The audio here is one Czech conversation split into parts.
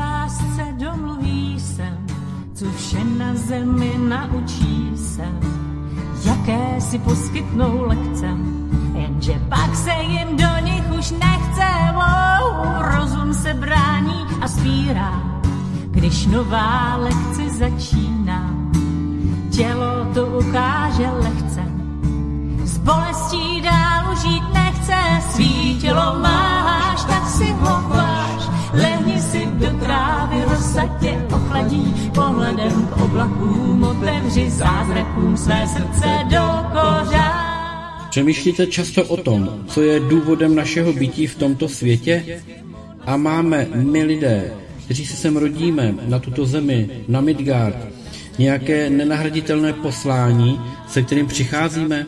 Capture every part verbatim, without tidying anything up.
lásce domluví se, co vše na zemi naučí se, jaké si poskytnou lekce, jenže pak se jim do nich už nechce. Wow, rozum se brání a spírá, když nová lekce začíná. Tělo to ukáže lehce, s bolestí dál žít nechce. Svý tělo máš, tak si ho váž, lehni si do trávy, rosa tě ochladí. Pohledem k oblakům otevři zázrakům své srdce do kořán. Přemýšlíte často o tom, co je důvodem našeho bytí v tomto světě? A máme my lidé, kteří se sem rodíme, na tuto zemi, na Midgard, nějaké nenahraditelné poslání, se kterým přicházíme?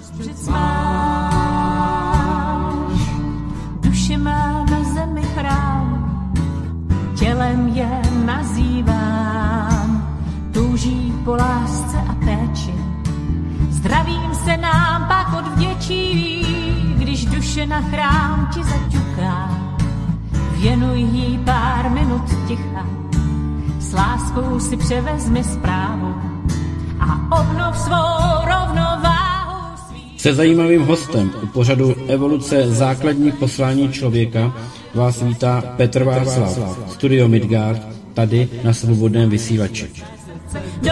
Duše má na zemi chrám, tělem je nazývám, touží po lásce a péči, zdravím se nám pak odvděčí, když duše na chrám ti zaťuká. Věnuj jí pár minut ticha, s láskou si převezmi zprávu a obnov svou rovnováhu. Se zajímavým hostem u pořadu Evoluce základní poslání člověka vás vítá Petr Václav, Studio Midgard, tady na Svobodném vysílači. Do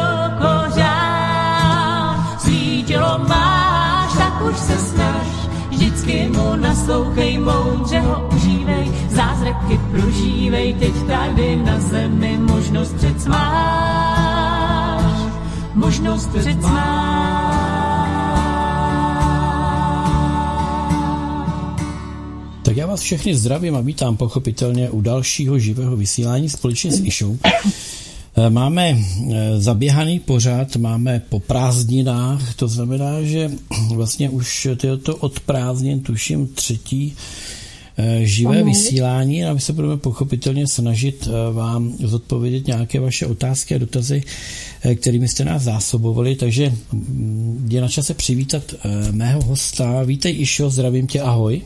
kořán, svý tělo máš, tak už se snaž, vždycky mu naslouchej, moudře ho užívej, zázraky prožívej, teď tady na zemi možnost přec máš, možnost přec máš. Tak já vás všechny zdravím a vítám pochopitelně u dalšího živého vysílání společně s Išou. Máme zaběhaný pořad, máme po prázdninách, to znamená, že vlastně už to od prázdnin tuším třetí živé vysílání a my se budeme pochopitelně snažit vám zodpovědět nějaké vaše otázky a dotazy, kterými jste nás zásobovali, takže je na čase přivítat mého hosta. Vítej, Išo, zdravím tě, ahoj.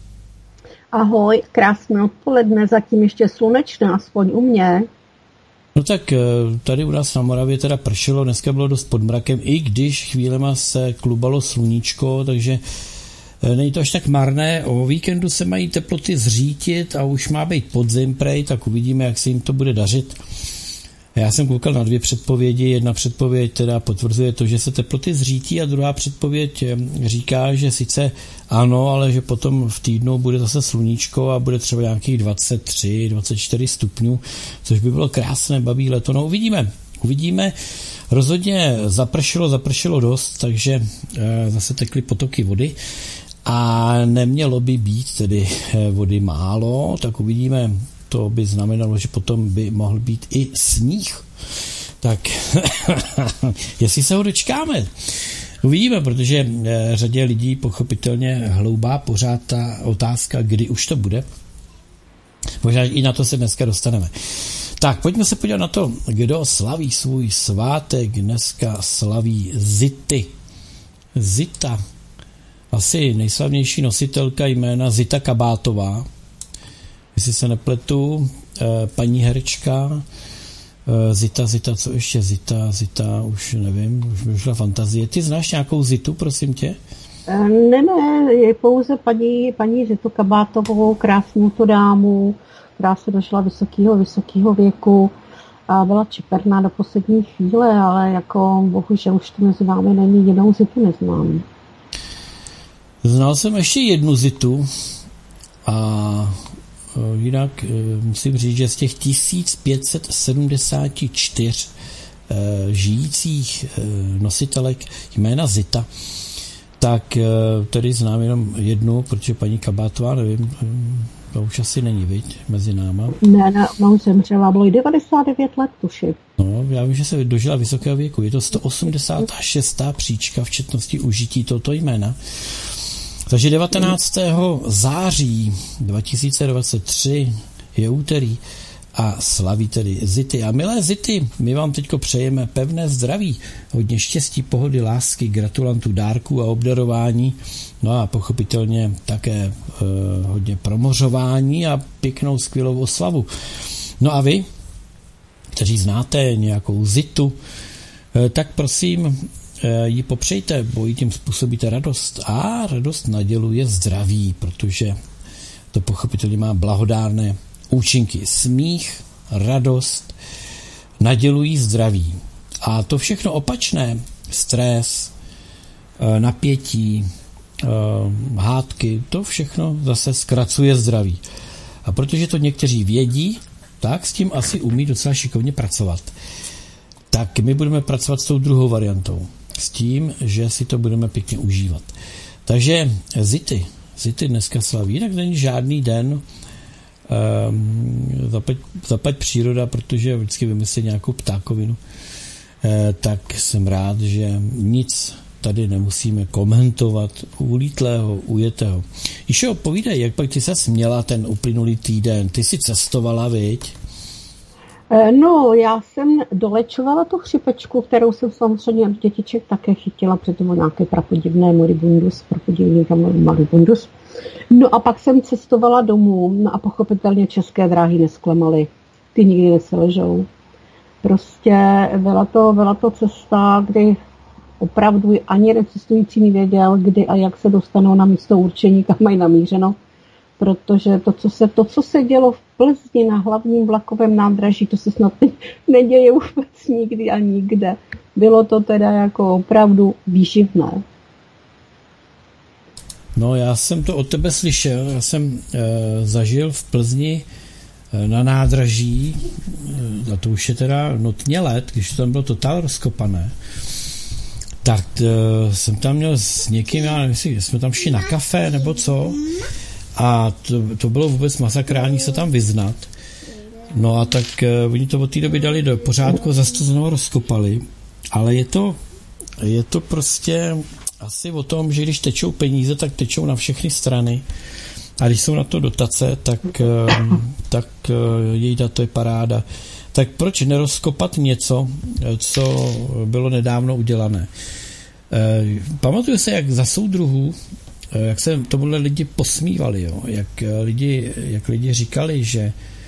Ahoj, krásné odpoledne, zatím ještě slunečné, aspoň u mě. No tak tady u nás na Moravě teda pršelo, dneska bylo dost pod mrakem, i když chvílema se klubalo sluníčko, takže není to až tak marné. O víkendu se mají teploty zřítit a už má být podzim prej, tak uvidíme, jak se jim to bude dařit. Já jsem koukal na dvě předpovědi, jedna předpověď teda potvrzuje to, že se teploty zřítí a druhá předpověď říká, že sice ano, ale že potom v týdnu bude zase sluníčko a bude třeba nějakých dvacet tři, dvacet čtyři stupňů, což by bylo krásné babí leto. No uvidíme, uvidíme. Rozhodně zapršelo, zapršelo dost, takže zase tekly potoky vody a nemělo by být tedy vody málo, tak uvidíme. To by znamenalo, že potom by mohl být i sníh. Tak jestli se ho dočkáme, uvidíme, protože řadě lidí pochopitelně hloubá pořád ta otázka, kdy už to bude. Možná i na to se dneska dostaneme. Tak, pojďme se podívat na to, kdo slaví svůj svátek. Dneska slaví Zity. Zita. Asi nejslavnější nositelka jména Zita Kabátová. Jestli se nepletu, paní herečka, Zita, Zita, co ještě Zita, Zita, už nevím, už mi šla fantazie. Ty znáš nějakou Zitu, prosím tě? Ne, ne, je pouze paní, paní Zitu Kabátovou, krásnou to dámu, která se dožila vysokého, vysokého věku a byla čiperná do poslední chvíle, ale jako bohužel už to mezi námi není, jinou Zitu neznám. Znal jsem ještě jednu Zitu a jinak musím říct, že z těch tisíc pět set sedmdesát čtyři žijících nositelek jména Zita, tak tedy znám jenom jednu, protože paní Kabátová, nevím, to už asi není, viď, mezi náma. Ne, ne, ona už zemřela, bylo jí devadesát devět let, tuším. No, já vím, že se dožila vysokého věku, je to sto osmdesát šest příčka v četnosti užití tohoto jména. Takže devatenáctého září dva tisíce dvacet tři je úterý a slaví tedy Zity. A milé Zity, my vám teďko přejeme pevné zdraví, hodně štěstí, pohody, lásky, gratulantů, dárků a obdarování, no a pochopitelně také eh, hodně promořování a pěknou skvělou oslavu. No a vy, kteří znáte nějakou zitu, tak prosím ji popřejte, bo jí tím způsobíte radost. A radost naděluje zdraví, protože to pochopitelně má blahodárné účinky. Smích, radost nadělují zdraví. A to všechno opačné, stres, napětí, hádky, to všechno zase zkracuje zdraví. A protože to někteří vědí, tak s tím asi umí docela šikovně pracovat. Tak my budeme pracovat s tou druhou variantou. S tím, že si to budeme pěkně užívat. Takže zity. Zity dneska slaví. Jinak není žádný den um, zaplať, zaplať příroda, protože vždycky vymyslí nějakou ptákovinu. E, tak jsem rád, že nic tady nemusíme komentovat ulítlého, ujetého. Jišo, povídej, jak pak ty se směla ten uplynulý týden? Ty jsi cestovala, viď? No, já jsem dolečovala tu chřipečku, kterou jsem samozřejmě od dětiček také chytila, protože to byl nějaký prapodivný moribundus, prapodivný moribundus. No a pak jsem cestovala domů, no a pochopitelně České dráhy nesklamaly. Ty nikdy neselžou. Prostě byla to, byla to cesta, kdy opravdu ani jeden cestující nevěděl, kdy a jak se dostanou na místo určení, kam mají namířeno. Protože to, co se, to, co se dělo v Plzni na hlavním vlakovém nádraží, to se snad neděje vůbec nikdy a nikde. Bylo to teda jako opravdu výživné. No, já jsem to od tebe slyšel. Já jsem e, zažil v Plzni e, na nádraží, e, a to už je teda notně let, když to tam bylo totál rozkopané, tak e, jsem tam měl s někým, já nevím, jestli jsme tam šli na kafe nebo co, a to, to bylo vůbec masakrální se tam vyznat. No a tak uh, oni to od té doby dali do pořádku, zase to znovu rozkopali, ale je to, je to prostě asi o tom, že když tečou peníze, tak tečou na všechny strany a když jsou na to dotace, tak, uh, tak uh, jejda, to je paráda. Tak proč nerozkopat něco, co bylo nedávno udělané? Uh, pamatuju se, jak za soudruhů jak se tomuhle lidi posmívali, jo? Jak, lidi, jak lidi říkali, že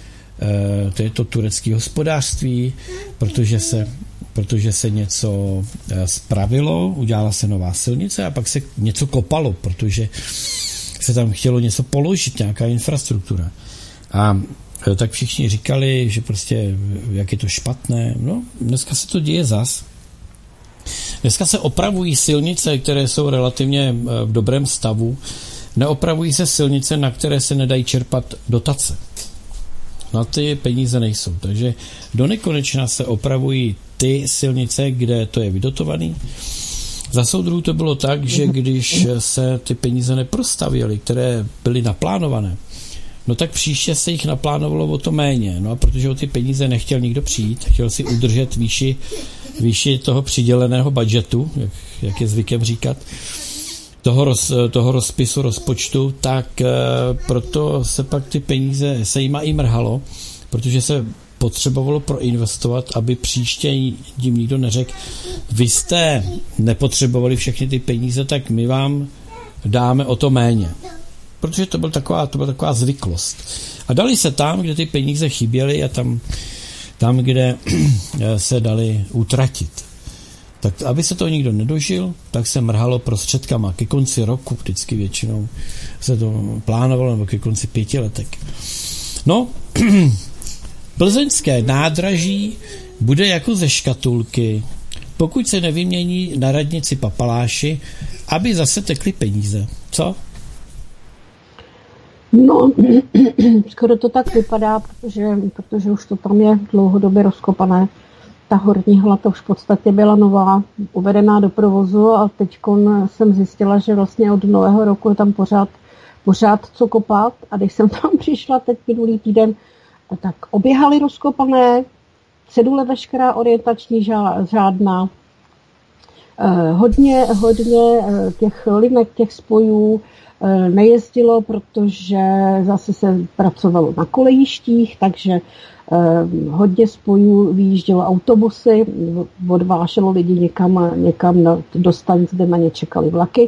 e, to je to turecké hospodářství, protože se, protože se něco e, spravilo, udělala se nová silnice a pak se něco kopalo, protože se tam chtělo něco položit, nějaká infrastruktura. A e, tak všichni říkali, že prostě jak je to špatné. No, dneska se to děje zas. Dneska se opravují silnice, které jsou relativně v dobrém stavu. Neopravují se silnice, na které se nedají čerpat dotace. Na ty peníze nejsou. Takže do nekonečna se opravují ty silnice, kde to je vydotovaný. Za soudruhů to bylo tak, že když se ty peníze neprostavěly, které byly naplánované, no tak příště se jich naplánovalo o to méně. No a protože o ty peníze nechtěl nikdo přijít, chtěl si udržet výši, výši toho přiděleného budžetu, jak, jak je zvykem říkat, toho, roz, toho rozpisu rozpočtu, tak e, proto se pak ty peníze, se jima i mrhalo, protože se potřebovalo proinvestovat, aby příště jim nikdo neřekl, vy jste nepotřebovali všechny ty peníze, tak my vám dáme o to méně. Protože to byla taková, to byla taková zvyklost. A dali se tam, kde ty peníze chyběly a tam, tam kde se dali utratit. Tak aby se to nikdo nedožil, tak se mrhalo prostředkama. Ke konci roku vždycky většinou se to plánovalo, nebo ke konci pětiletek. No, plzeňské nádraží bude jako ze škatulky, pokud se nevymění na radnici papaláši, aby zase tekly peníze. Co? No, skoro to tak vypadá, protože, protože už to tam je dlouhodobě rozkopané. Ta horní hala to už v podstatě byla nová, uvedená do provozu a teď jsem zjistila, že vlastně od nového roku je tam pořád, pořád co kopat a když jsem tam přišla teď minulý týden, tak oběhaly rozkopané, cedule veškerá orientační žádná, eh, hodně, hodně těch linek, těch spojů eh, nejezdilo, protože zase se pracovalo na kolejištích, takže eh, hodně spojů vyjíždělo autobusy, odváželo lidi někam, někam na, do stanic, kde na ně čekali vlaky.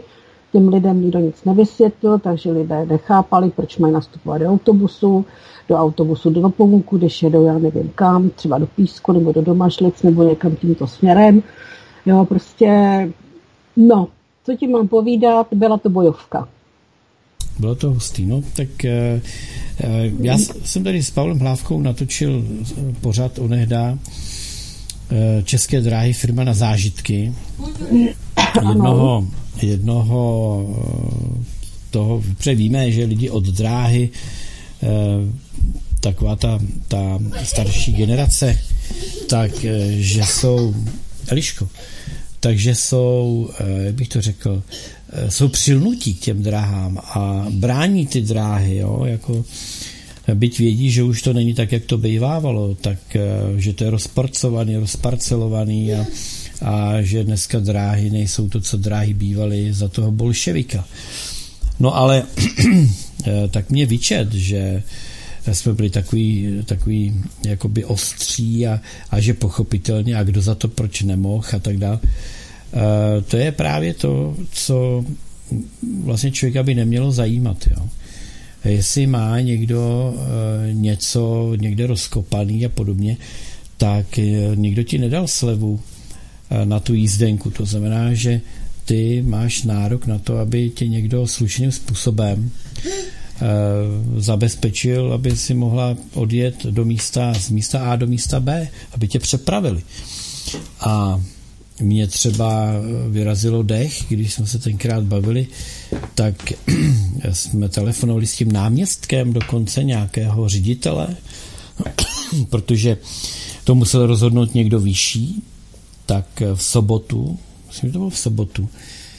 Těm lidem nikdo nic nevysvětlil, takže lidé nechápali, proč mají nastupovat do autobusu, do autobusu do Nepomůku, když jedou, já nevím kam, třeba do Písku nebo do Domažlic nebo někam tímto směrem. Jo, prostě, no, co ti mám povídat, byla to bojovka. Bylo to hustý, no, tak e, e, já jsem tady s Pavlem Hlávkou natočil pořad onehdá e, České dráhy, firma na zážitky. Jednoho, jednoho toho, protože víme, že lidi od dráhy, e, taková ta, ta starší generace, tak, e, že jsou, Eliško, takže jsou, jak bych to řekl, jsou přilnutí k těm dráhám a brání ty dráhy, jo, jako byť vědí, že už to není tak, jak to bývávalo, tak, že to je rozporcovaný, rozparcelovaný a, a že dneska dráhy nejsou to, co dráhy bývaly za toho bolševika. No ale tak mě vyčet, že jsme byli takový, takový jakoby ostří a, a že pochopitelně a kdo za to proč nemohl a tak dále. Uh, to je právě to, co vlastně člověka by nemělo zajímat. Jo. Jestli má někdo uh, něco někde rozkopaný a podobně, tak uh, nikdo ti nedal slevu uh, na tu jízdenku. To znamená, že ty máš nárok na to, aby tě někdo slušným způsobem uh, zabezpečil, aby si mohla odjet do místa, z místa A do místa B, aby tě přepravili. A mě třeba vyrazilo dech, když jsme se tenkrát bavili, tak jsme telefonovali s tím náměstkem dokonce nějakého ředitele, protože to musel rozhodnout někdo vyšší, tak v sobotu, myslím, že to bylo v sobotu,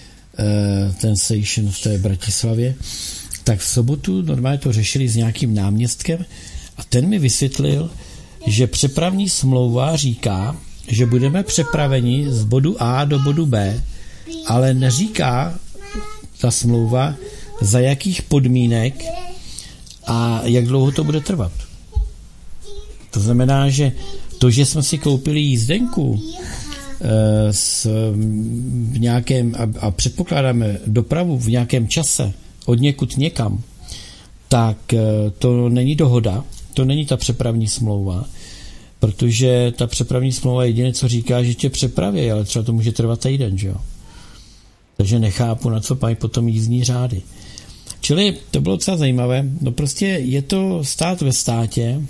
ten session v té Bratislavě, tak v sobotu normálně to řešili s nějakým náměstkem a ten mi vysvětlil, že přepravní smlouva říká, že budeme přepraveni z bodu A do bodu B, ale neříká ta smlouva, za jakých podmínek a jak dlouho to bude trvat. To znamená, že to, že jsme si koupili jízdenku e, s, v nějakém, a, a předpokládáme dopravu v nějakém čase od někud někam, tak e, to není dohoda, to není ta přepravní smlouva, protože ta přepravní smlouva jediné, co říká, že tě přepraví, ale třeba to může trvat týden, že jo. Takže nechápu, na co mají potom jízdní řády. Čili to bylo docela zajímavé. No prostě je to stát ve státě,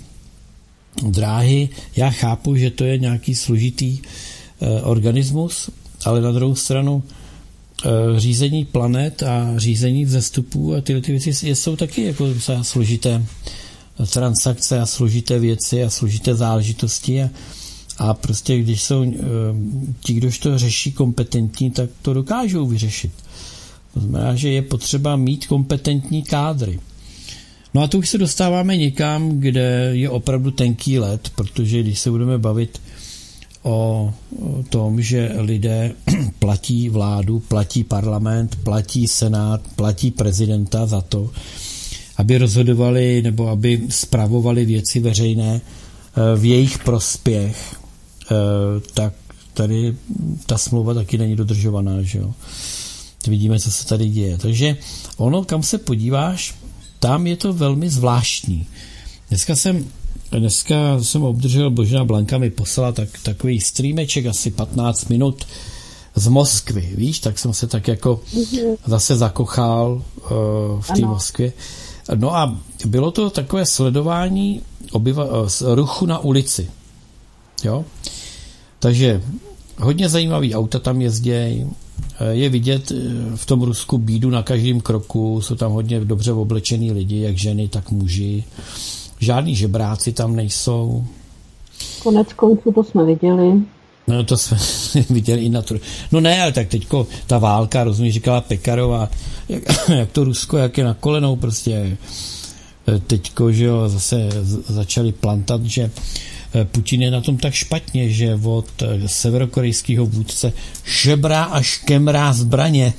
dráhy, já chápu, že to je nějaký složitý eh, organismus, ale na druhou stranu eh, řízení planet a řízení vzestupů a tyhle ty věci jsou taky jako docela složité transakce a složité věci a složité záležitosti a, a prostě když jsou e, ti, kdož to řeší kompetentní, tak to dokážou vyřešit. To znamená, že je potřeba mít kompetentní kádry. No a to už se dostáváme někam, kde je opravdu tenký led, protože když se budeme bavit o, o tom, že lidé platí vládu, platí parlament, platí senát, platí prezidenta za to, aby rozhodovali nebo aby spravovali věci veřejné v jejich prospěch, tak tady ta smlouva taky není dodržovaná, že jo. Vidíme, co se tady děje. Takže ono, kam se podíváš, tam je to velmi zvláštní. Dneska jsem, dneska jsem obdržel, Božena Blanka mi poslala tak, takový streameček, asi patnáct minut z Moskvy, víš, tak jsem se tak jako zase zakochal uh, v té Moskvě. No a bylo to takové sledování obyva, ruchu na ulici. Jo? Takže hodně zajímavý auta tam jezdějí. Je vidět v tom Rusku bídu na každém kroku. Jsou tam hodně dobře oblečený lidi, jak ženy, tak muži. Žádný žebráci tam nejsou. Konec konců to jsme viděli. No to jsme viděli i na to. No ne, ale tak teďko ta válka, rozumíš, říkala Pekarová, jak, jak to Rusko, jak je na kolenou prostě. Teďko, že jo, zase začali plantat, že Putin je na tom tak špatně, že od severokorejského vůdce žebrá a škemrá zbraně.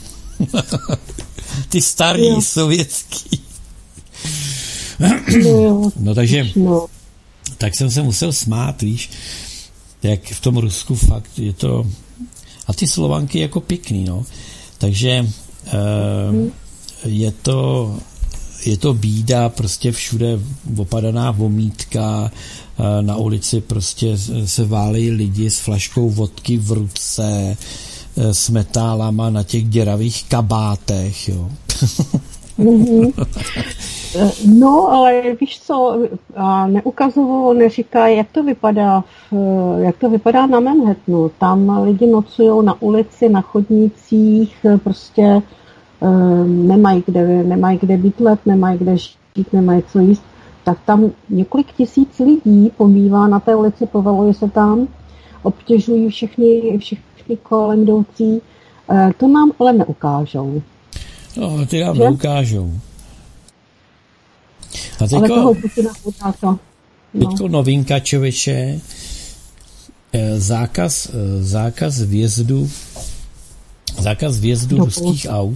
Ty starý jo. sovětský. No, no takže no. tak jsem se musel smát, víš, jak v tom Rusku fakt je to, a ty Slovanky jako pěkný, no. Takže Je to, je to bída, prostě všude opadaná vomítka, na ulici prostě se válejí lidi s flaškou vodky v ruce, s metálama na těch děravých kabátech, jo. Mm-hmm. No, ale víš co, neukazovalo, neříká, jak to vypadá, v, jak to vypadá na Manhattanu. Tam lidi nocujou na ulici, na chodnících, prostě nemají kde, nemají kde bydlet, nemají kde žít, nemají co jíst. Tak tam několik tisíc lidí pobývá na té ulici, povaluje se tam, obtěžují všechny, všechny kolem jdoucí. To nám ale neukážou. No, ty nám neukážou. A teďko, ale toho Putina chudá to. No. Teďko novinka, člověče, zákaz, zákaz vjezdu zákaz vjezdu do ruských aut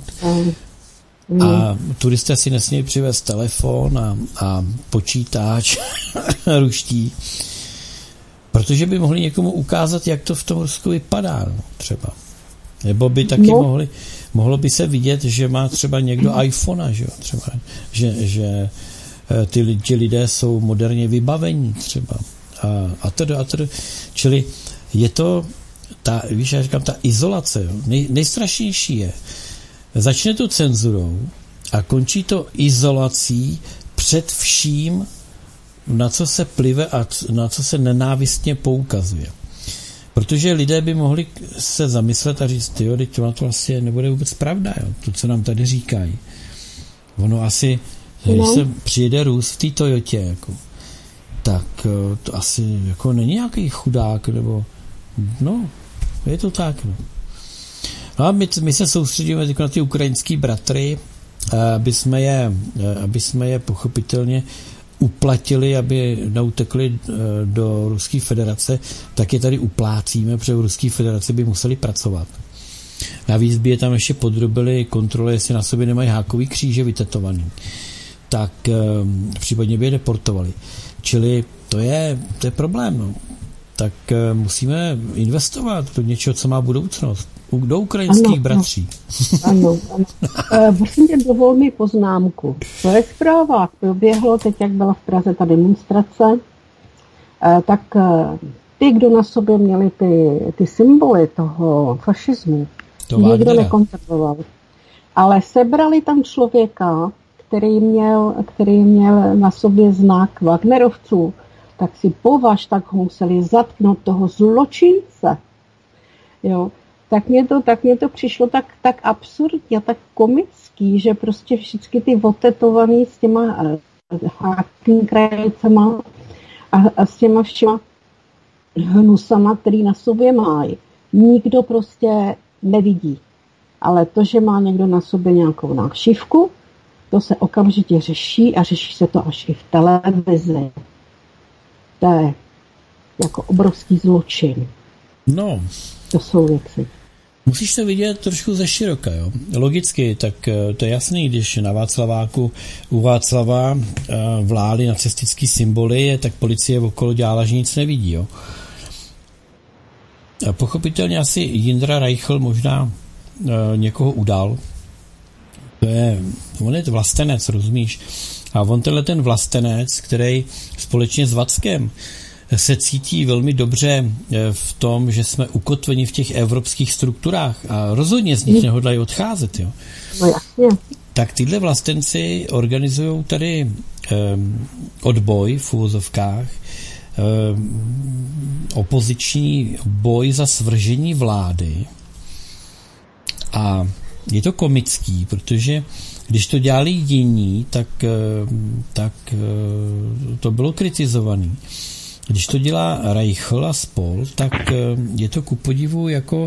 mm. a turisté si nesmějí přivést telefon a, a počítač ruští, protože by mohli někomu ukázat, jak to v tom Rusku vypadá, no, třeba. Nebo by taky no. mohli, mohlo by se vidět, že má třeba někdo mm. iPhone, že, třeba, že, že ty, ty lidé jsou moderně vybavení třeba. A, a tedy, a tedy. Čili je to ta, víš, já říkám, ta izolace, jo, nej, nejstrašnější je, začne to cenzurou a končí to izolací před vším, na co se plive a na co se nenávistně poukazuje. Protože lidé by mohli se zamyslet a říct, jo, teď to na to asi nebude vůbec pravda, jo, to, co nám tady říkají. Ono asi, když no. se přijede Rus v té Toyotě, jako, tak to asi jako není nějaký chudák, nebo no, je to tak, no. No a my, my se soustředíme teď na ty ukrajinský bratry, aby jsme je, aby jsme je pochopitelně uplatili, aby neutekli do Ruské federace, tak je tady uplácíme, protože v Ruské federaci by museli pracovat. Navíc by je tam ještě podrobili kontrole, jestli na sobě nemají hákový kříže vytetovaný. Tak případně by je deportovali. Čili to je, to je problém, no. Tak musíme investovat do něčeho, co má budoucnost. Do ukrajinských ano, bratří. Ano, ano. Prosím tě, dovol mi poznámku. To je zpráva. Proběhlo teď, jak byla v Praze ta demonstrace, tak ty, kdo na sobě měli ty, ty symboly toho fašismu, to nikdo nekontroloval. Ale sebrali tam člověka, který měl, který měl na sobě znak Wagnerovců, tak si považ, tak ho museli zatknout toho zločince. Jo. Tak mě to, tak mě to přišlo tak, tak absurdně, tak komický, že prostě všichni ty otetovaný s těma krajicema a, a s těma všema hnusama, který na sobě mají, nikdo prostě nevidí. Ale to, že má někdo na sobě nějakou nášivku, to se okamžitě řeší a řeší se to až i v televizi. To je jako obrovský zločin. No. To jsou věci. Musíš to vidět trošku ze široka, jo. Logicky, tak to je jasný, když na Václaváku u Václava vlály nacistický symboly, tak policie okolo dělala, že nic nevidí, jo. A pochopitelně asi Jindra Reichl možná někoho udal. To je, on je vlastenec, rozumíš? A on tenhle ten vlastenec, který společně s Vackem se cítí velmi dobře v tom, že jsme ukotveni v těch evropských strukturách a rozhodně z nich nehodlají odcházet. Jo. No jasně. Tak tyhle vlastenci organizují tady um, odboj v uvozovkách, um, opoziční boj za svržení vlády a je to komický, protože když to dělali jiní, tak, tak to bylo kritizovaný. Když to dělá Reichl a spol, tak je to ku podivu jako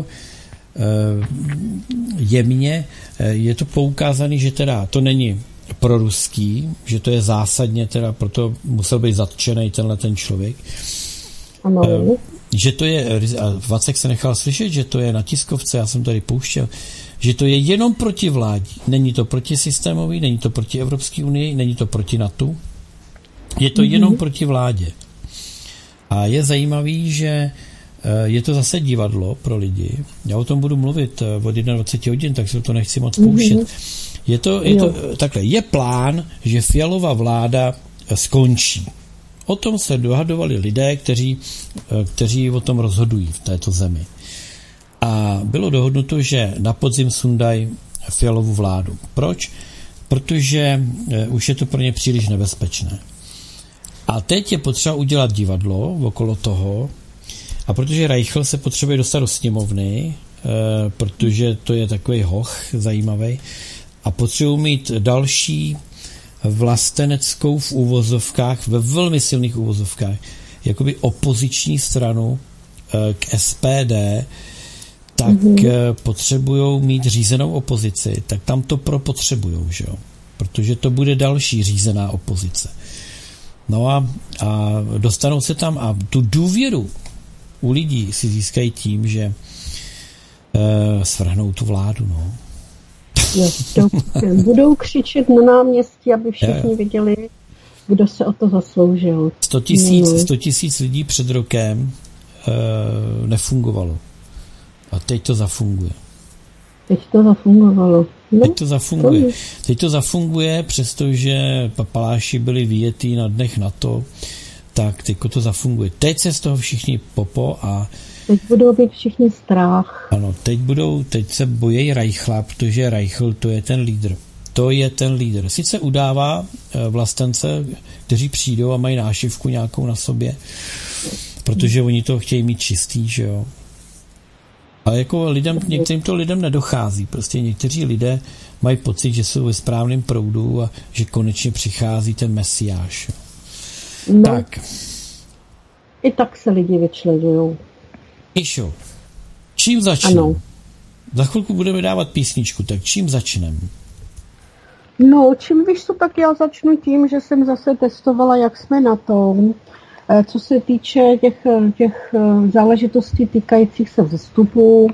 jemně, je to poukázaný, že teda to není proruský, že to je zásadně, teda proto musel být zatčený tenhle ten člověk. Ano. Že to je, a Vacek se nechal slyšet, že to je na tiskovce, já jsem tady pouštěl, že to je jenom proti vládě. Není to proti systémový, není to proti Evropské unii, není to proti NATO. Je to mm-hmm. jenom proti vládě. A je zajímavý, že je to zase divadlo pro lidi. Já o tom budu mluvit od dvacet jedna hodin, takže to nechci moc pouštět. Mm-hmm. Je to, je to takhle. Je plán, že Fialova vláda skončí. O tom se dohadovali lidé, kteří, kteří o tom rozhodují v této zemi. A bylo dohodnuto, že na podzim sundají Fialovu vládu. Proč? Protože už je to pro ně příliš nebezpečné. A teď je potřeba udělat divadlo okolo toho, a protože Reichl se potřebuje dostat do sněmovny, protože to je takový hoch zajímavý, a potřebují mít další vlasteneckou v úvozovkách, ve velmi silných úvozovkách, jakoby opoziční stranu k S P D, tak mm-hmm. potřebují mít řízenou opozici, tak tam to propotřebujou, že jo? Protože to bude další řízená opozice. No a, a dostanou se tam a tu důvěru u lidí si získají tím, že e, svrhnou tu vládu, no. Jo, to, budou křičet na náměstí, aby všichni viděli, kdo se o to zasloužil. sto tisíc lidí před rokem e, nefungovalo. A teď to zafunguje. Teď to zafungovalo. No, teď to zafunguje. To teď to zafunguje, přestože papaláši byli vyjetí na dnech na to, tak teď to zafunguje. Teď se z toho všichni popo a teď budou být všichni strach. Ano, teď budou, teď se bojí Reichla, protože Reichl to je ten lídr. To je ten lídr. Sice udává vlastence, kteří přijdou a mají nášivku nějakou na sobě, protože oni to chtějí mít čistý, že jo. Ale jako lidem, některým to lidem nedochází. Prostě někteří lidé mají pocit, že jsou ve správném proudu a že konečně přichází ten mesiáš. No, tak. I tak se lidi vyčleňujou. Išo, čím začneme? Ano. Za chvilku budeme dávat písničku, tak čím začneme? No, čím víš co, tak já začnu tím, že jsem zase testovala, jak jsme na tom. Co se týče těch, těch záležitostí týkajících se vzestupů,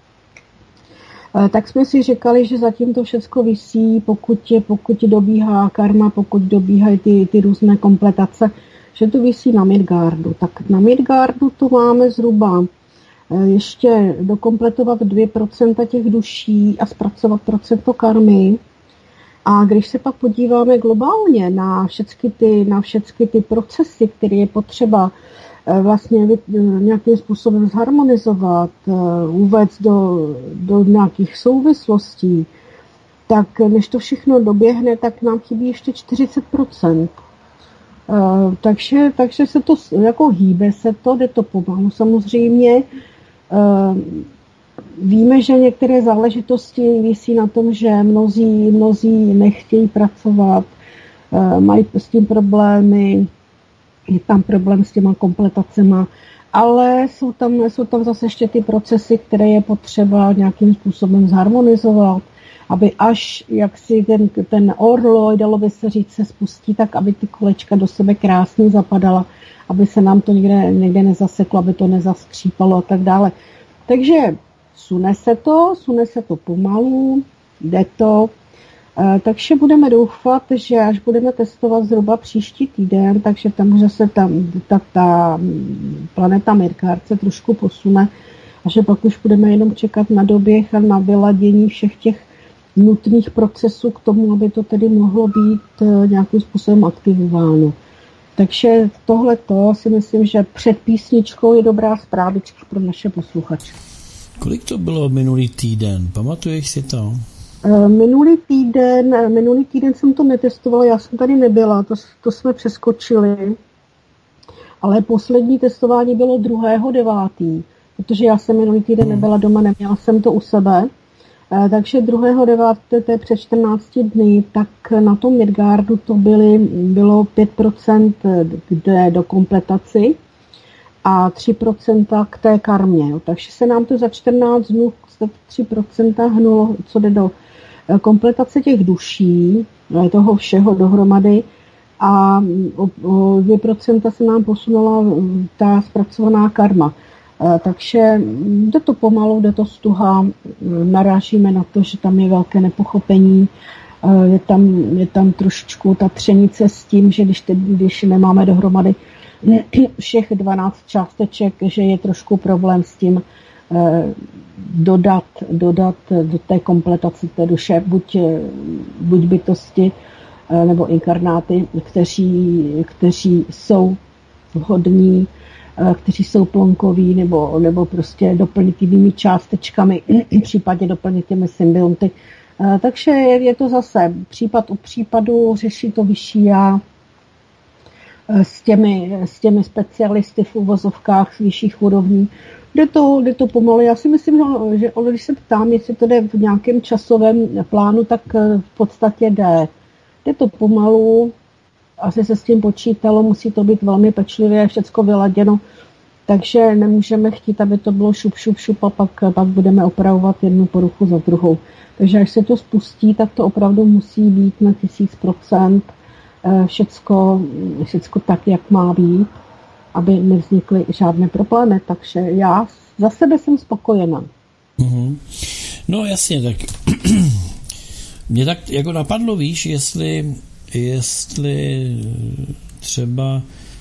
tak jsme si říkali, že zatím to všecko visí, pokud, pokud dobíhá karma, pokud dobíhají ty, ty různé kompletace, že to visí na Midgardu. Tak na Midgardu to máme zhruba ještě dokompletovat dvě procenta těch duší a zpracovat procento karmy. A když se pak podíváme globálně na všechny ty, na všechny ty procesy, které je potřeba vlastně nějakým způsobem zharmonizovat, uvést do, do nějakých souvislostí, tak než to všechno doběhne, tak nám chybí ještě čtyřicet procent. Takže, takže se to jako hýbe se to, jde to pomalu samozřejmě. Víme, že některé záležitosti visí na tom, že mnozí, mnozí nechtějí pracovat, mají s tím problémy, je tam problém s těma kompletacema, ale jsou tam, jsou tam zase ještě ty procesy, které je potřeba nějakým způsobem zharmonizovat, aby až jak si ten, ten orloj, dalo by se říct, se spustí, tak aby ty kolečka do sebe krásně zapadala, aby se nám to někde, někde nezaseklo, aby to nezaskřípalo a tak dále. Takže sune se to, sune se to pomalu, jde to. E, takže budeme doufat, že až budeme testovat zhruba příští týden, takže tam, že se tam ta, ta planeta Midgard se trošku posune a že pak už budeme jenom čekat na doběh a na vyladění všech těch nutných procesů k tomu, aby to tedy mohlo být e, nějakým způsobem aktivováno. Takže tohleto si myslím, že před písničkou je dobrá zprávička pro naše posluchače. Kolik to bylo minulý týden? Pamatuješ si to? Minulý týden, minulý týden jsem to netestovala, já jsem tady nebyla, to, to jsme přeskočili, ale poslední testování bylo druhého devátého protože já jsem minulý týden nebyla doma, neměla jsem to u sebe, takže druhého devátého to je před čtrnácti dny, tak na tom Midgardu to byly, bylo pět procent k do kompletaci a tři procenta k té karmě. Takže se nám to za čtrnáct dnů tři procenta hnulo, co jde do kompletace těch duší, toho všeho dohromady, a o, o dvě procenta se nám posunula ta zpracovaná karma. Takže jde to pomalu, jde to stuha, narážíme na to, že tam je velké nepochopení, je tam, je tam trošičku ta třenice s tím, že když, te, když nemáme dohromady všech dvanáct částeček, že je trošku problém s tím dodat, dodat do té kompletace té duše buď, buď bytosti nebo inkarnáty, kteří, kteří jsou vhodní, kteří jsou plonkoví nebo, nebo prostě doplnitivými částečkami, případně doplnitými symbionty. Takže je to zase případ u případu, řeší to vyšší já s těmi, s těmi specialisty v uvozovkách z vyšších úrovní. Jde to, jde to pomalu. Já si myslím, že když se ptám, jestli to jde v nějakém časovém plánu, tak v podstatě jde. Jde to pomalu, asi se s tím počítalo, musí to být velmi pečlivě, všecko vyladěno, takže nemůžeme chtít, aby to bylo šup, šup, šup a pak, pak budeme opravovat jednu poruchu za druhou. Takže až se to spustí, tak to opravdu musí být na tisíc procent všecko, všecko tak, jak má být, aby nevznikly žádné problémy. Takže já za sebe jsem spokojená. Mm-hmm. No jasně, tak mě tak jako napadlo, víš, jestli, jestli třeba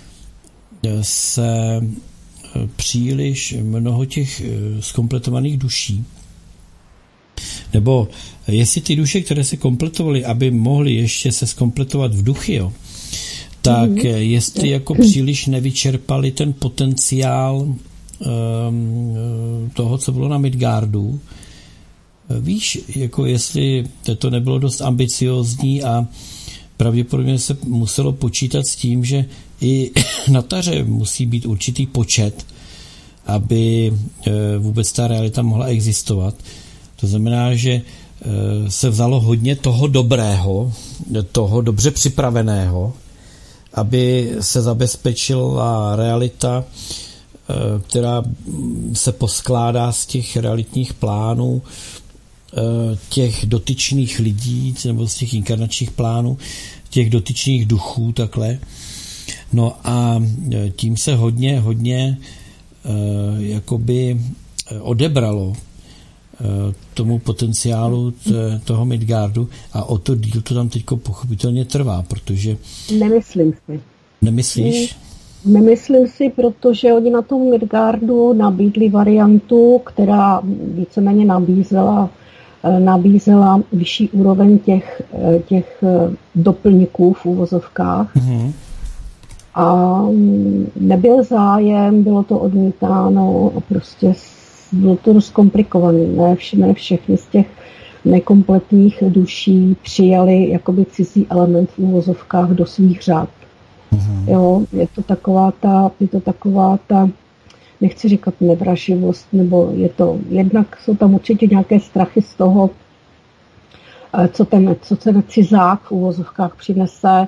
se příliš mnoho těch zkompletovaných duší, nebo jestli ty duše, které se kompletovaly, aby mohly ještě se zkompletovat v duchy, jo, tak mm-hmm. jestli jako příliš nevyčerpali ten potenciál um, toho, co bylo na Midgardu, víš, jako jestli to nebylo dost ambiciozní a pravděpodobně se muselo počítat s tím, že i na taře musí být určitý počet, aby vůbec ta realita mohla existovat. To znamená, že se vzalo hodně toho dobrého, toho dobře připraveného, aby se zabezpečila realita, která se poskládá z těch realitních plánů těch dotyčných lidí, nebo z těch inkarnačních plánů, těch dotyčných duchů, takhle. No a tím se hodně, hodně jakoby odebralo tomu potenciálu t- toho Midgardu a o to díl to tam teďko pochopitelně trvá, protože... Nemyslím si. Nemyslíš? Nemyslím si, protože oni na tom Midgardu nabídli variantu, která víceméně nabízela, nabízela vyšší úroveň těch, těch doplňků v uvozovkách. Mm-hmm. A nebyl zájem, bylo to odmítáno a prostě bylo to dost komplikované. Ne, vš- ne všechny z těch nekompletních duší přijali jakoby cizí element v uvozovkách do svých řád. Mm-hmm. Jo, je to taková ta, je to taková ta, nechci říkat nevraživost, nebo je to, jednak jsou tam určitě nějaké strachy z toho, co ten, co ten cizák v uvozovkách přinese.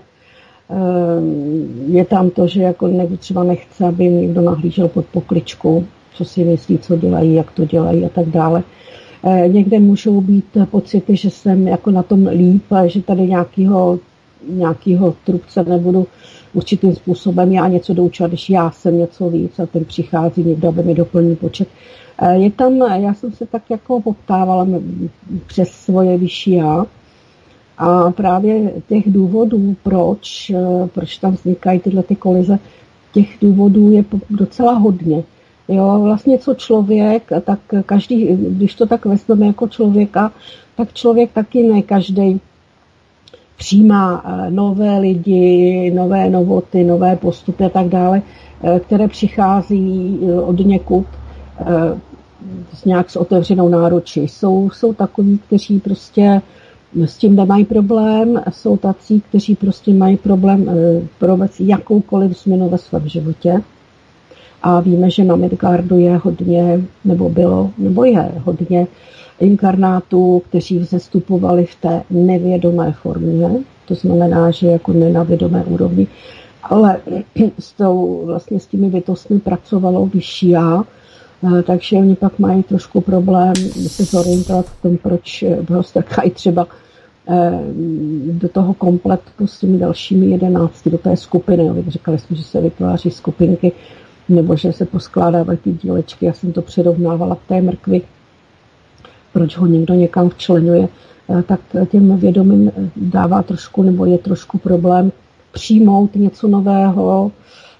Je tam to, že jako někdo třeba nechce, aby někdo nahlížel pod pokličku, co si myslí, co dělají, jak to dělají a tak dále. Někde můžou být pocity, že jsem jako na tom líp, že tady nějakýho, nějakýho trubce nebudu určitým způsobem já něco doučovat, když já jsem něco víc a ten přichází někdo, aby mi doplnil počet. Je tam, já jsem se tak jako poptávala přes svoje vyšší já a právě těch důvodů, proč, proč tam vznikají tyhle ty kolize, těch důvodů je docela hodně. Jo, vlastně co člověk, tak každý, když to tak vezmeme jako člověka, tak člověk taky ne každý přijímá nové lidi, nové novoty, nové postupy a tak dále, které přichází od někud nějak s otevřenou náručí. Jsou, jsou takoví, kteří prostě s tím nemají problém, jsou tací, kteří prostě mají problém provést jakoukoliv změnu ve svém životě. A víme, že na Midgardu je hodně, nebo bylo, nebo je hodně inkarnátů, kteří vzestupovali v té nevědomé formě, to znamená, že jako nenavědomé úrovni, ale s, tou, vlastně s těmi bytostmi pracovalo vyšší já, takže oni pak mají trošku problém se zorientovat v tom, proč ho strkají třeba do toho kompletu s těmi dalšími jedenácti, do té skupiny. Říkali jsme, že se vytváří skupinky, nebo že se poskládávají ty dílečky. Já jsem to přirovnávala k té mrkvi, proč ho někdo někam včlenuje, tak těm vědomým dává trošku, nebo je trošku problém přijmout něco nového,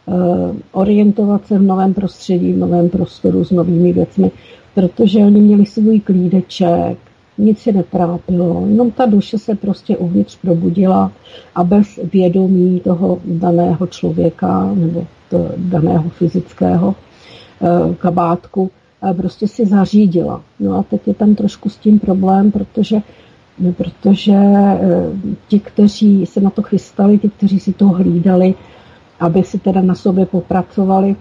orientovat se v novém prostředí, v novém prostoru s novými věcmi, protože oni měli svůj klídeček, nic je netrápilo, jenom ta duše se prostě uvnitř probudila a bez vědomí toho daného člověka nebo toho daného fyzického kabátku prostě si zařídila. No a teď je tam trošku s tím problém, protože, protože ti, kteří se na to chystali, ti, kteří si to hlídali, aby si teda na sobě popracovali,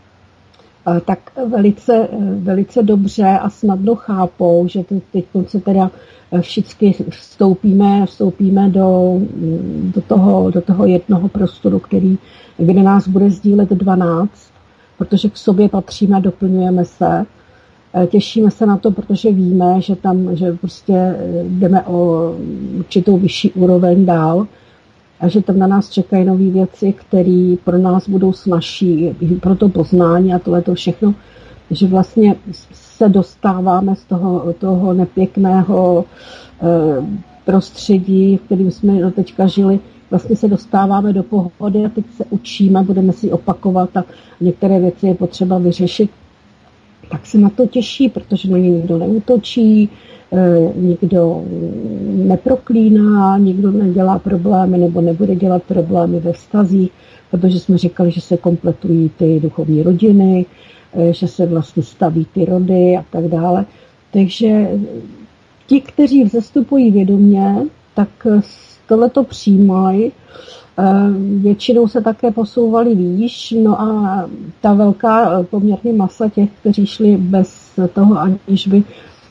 tak velice, velice dobře a snadno chápou, že teď se teda všichni vstoupíme, vstoupíme do, do, toho, do toho jednoho prostoru, který, kde nás bude sdílet dvanáct, protože k sobě patříme, doplňujeme se. Těšíme se na to, protože víme, že tam že prostě jdeme o určitou vyšší úroveň dál a že tam na nás čekají nové věci, které pro nás budou snazší, pro to poznání a tohleto všechno, že vlastně se dostáváme z toho, toho nepěkného prostředí, v kterým jsme do teďka žili, vlastně se dostáváme do pohody a teď se učíme, budeme si opakovat a některé věci je potřeba vyřešit. Tak se na to těší, protože na ně nikdo neútočí, nikdo neproklíná, nikdo nedělá problémy nebo nebude dělat problémy ve vztazích, protože jsme říkali, že se kompletují ty duchovní rodiny, že se vlastně staví ty rody a tak dále. Takže ti, kteří vzestupují vědomě, tak tohleto přijímají. Většinou se také posouvali výš, no a ta velká poměrně masa těch, kteří šli bez toho, aniž by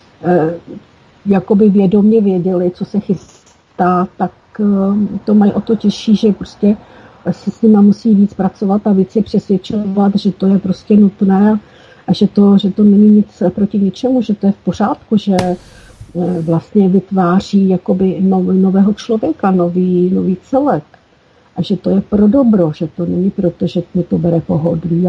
jakoby vědomě věděli, co se chystá, tak to mají o to těžší, že prostě se s nimi musí víc pracovat a víc je přesvědčovat, že to je prostě nutné a že to, že to není nic proti ničemu, že to je v pořádku, že vlastně vytváří jakoby nového člověka, nový, nový celek. A že to je pro dobro, že to není proto, že mu to bere pohodlí a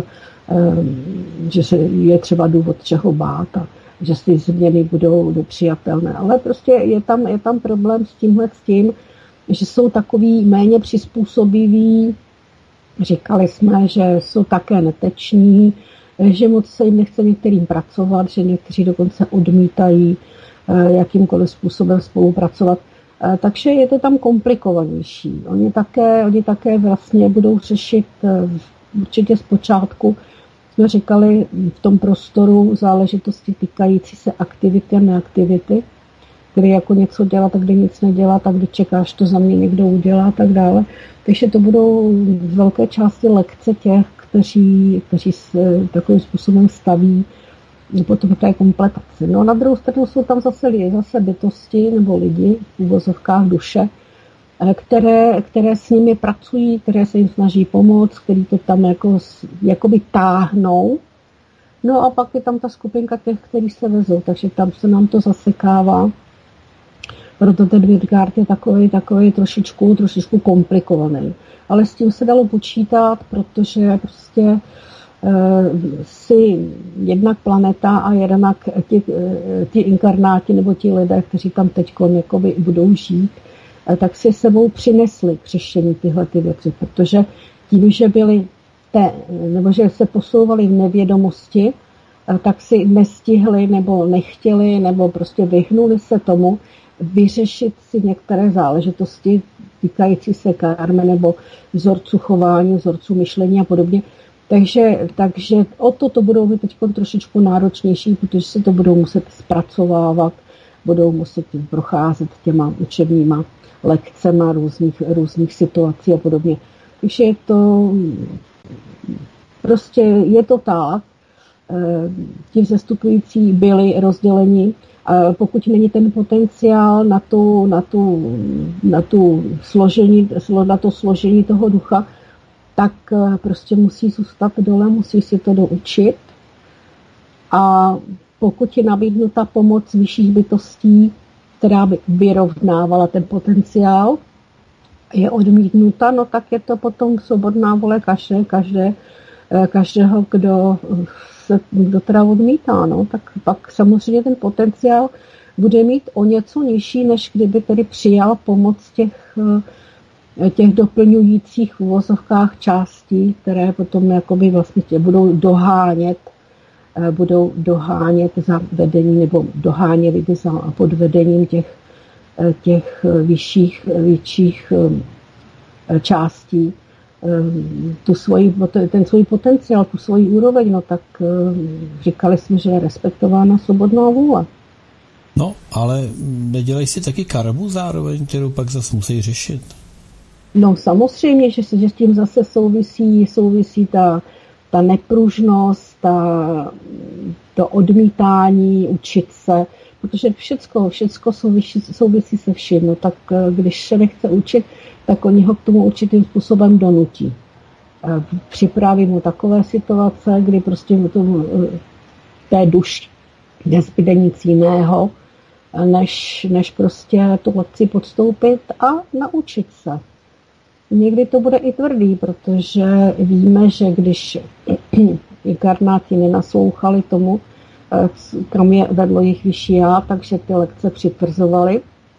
že se je třeba důvod čeho bát a že ty změny budou přijatelné. Ale prostě je tam, je tam problém s tímhle s tím, že jsou takový méně přizpůsobiví. Říkali jsme, že jsou také neteční, že moc se jim nechce některým pracovat, že někteří dokonce odmítají jakýmkoliv způsobem spolupracovat. Takže je to tam komplikovanější. Oni také, oni také vlastně budou řešit určitě zpočátku, jsme říkali v tom prostoru záležitosti týkající se aktivity a neaktivity, kdy jako něco dělat, tak kdy nic nedělá, tak kdy čekáš, to za mě někdo udělá a tak dále. Takže to budou z velké části lekce těch, kteří, kteří se takovým způsobem staví potom té kompletaci. No a na druhou stranu jsou tam zase lidi, zase bytosti nebo lidi v uvozovkách duše, které, které s nimi pracují, které se jim snaží pomoct, který to tam jako, jakoby táhnou. No a pak je tam ta skupinka těch, kteří se vezou, takže tam se nám to zasekává. Proto ten Midgard je takový, takový trošičku, trošičku komplikovaný. Ale s tím se dalo počítat, protože prostě si jednak planeta a jednak ti, ti inkarnáti nebo ti lidé, kteří tam teď budou žít, tak si sebou přinesli k řešení tyhle ty věci, protože tím, že byli te, nebo že se posouvali v nevědomosti, tak si nestihli nebo nechtěli nebo prostě vyhnuli se tomu vyřešit si některé záležitosti týkající se karmy nebo vzorců chování, vzorců myšlení a podobně. Takže, takže o to to budou být teď trošičku náročnější, protože se to budou muset zpracovávat, budou muset procházet těma učebníma lekcema různých, různých situací a podobně. Takže je to prostě je to tak, ti vzestupující byli rozděleni, pokud není ten potenciál na, tu, na, tu, na, tu složení, na to složení toho ducha, tak prostě musí zůstat dole, musí si to doučit. A pokud je nabídnuta pomoc vyšších bytostí, která by vyrovnávala ten potenciál, je odmítnuta, no tak je to potom svobodná vůle každé, každé, každého, kdo se kdo teda odmítá. No, tak pak samozřejmě ten potenciál bude mít o něco nižší, než kdyby tedy přijal pomoc těch těch doplňujících v uvozovkách částí, které potom jakoby vlastně tě budou dohánět, budou dohánět za vedení nebo doháněli by za pod vedením těch, těch vyšších, vyšších částí tu svoji, ten svůj potenciál, tu svoji úroveň, no tak říkali jsme, že je respektována svobodná vůle. No, ale nedělej si taky karmu zároveň, kterou pak zase musí řešit. No samozřejmě, že se že s tím zase souvisí, souvisí ta, ta nepružnost, ta, to odmítání, učit se, protože všecko, všecko souvisí, souvisí se vším. No tak když se nechce učit, tak oni ho k tomu určitým způsobem donutí. Připraví mu takové situace, kdy prostě mu to, té duši nezbyde nic jiného, než, než prostě tu lekci podstoupit a naučit se. Někdy to bude i tvrdý, protože víme, že když inkarnáti nenaslouchali tomu, kam je vedlo jejich vyšší já, takže ty lekce přitvrzovaly.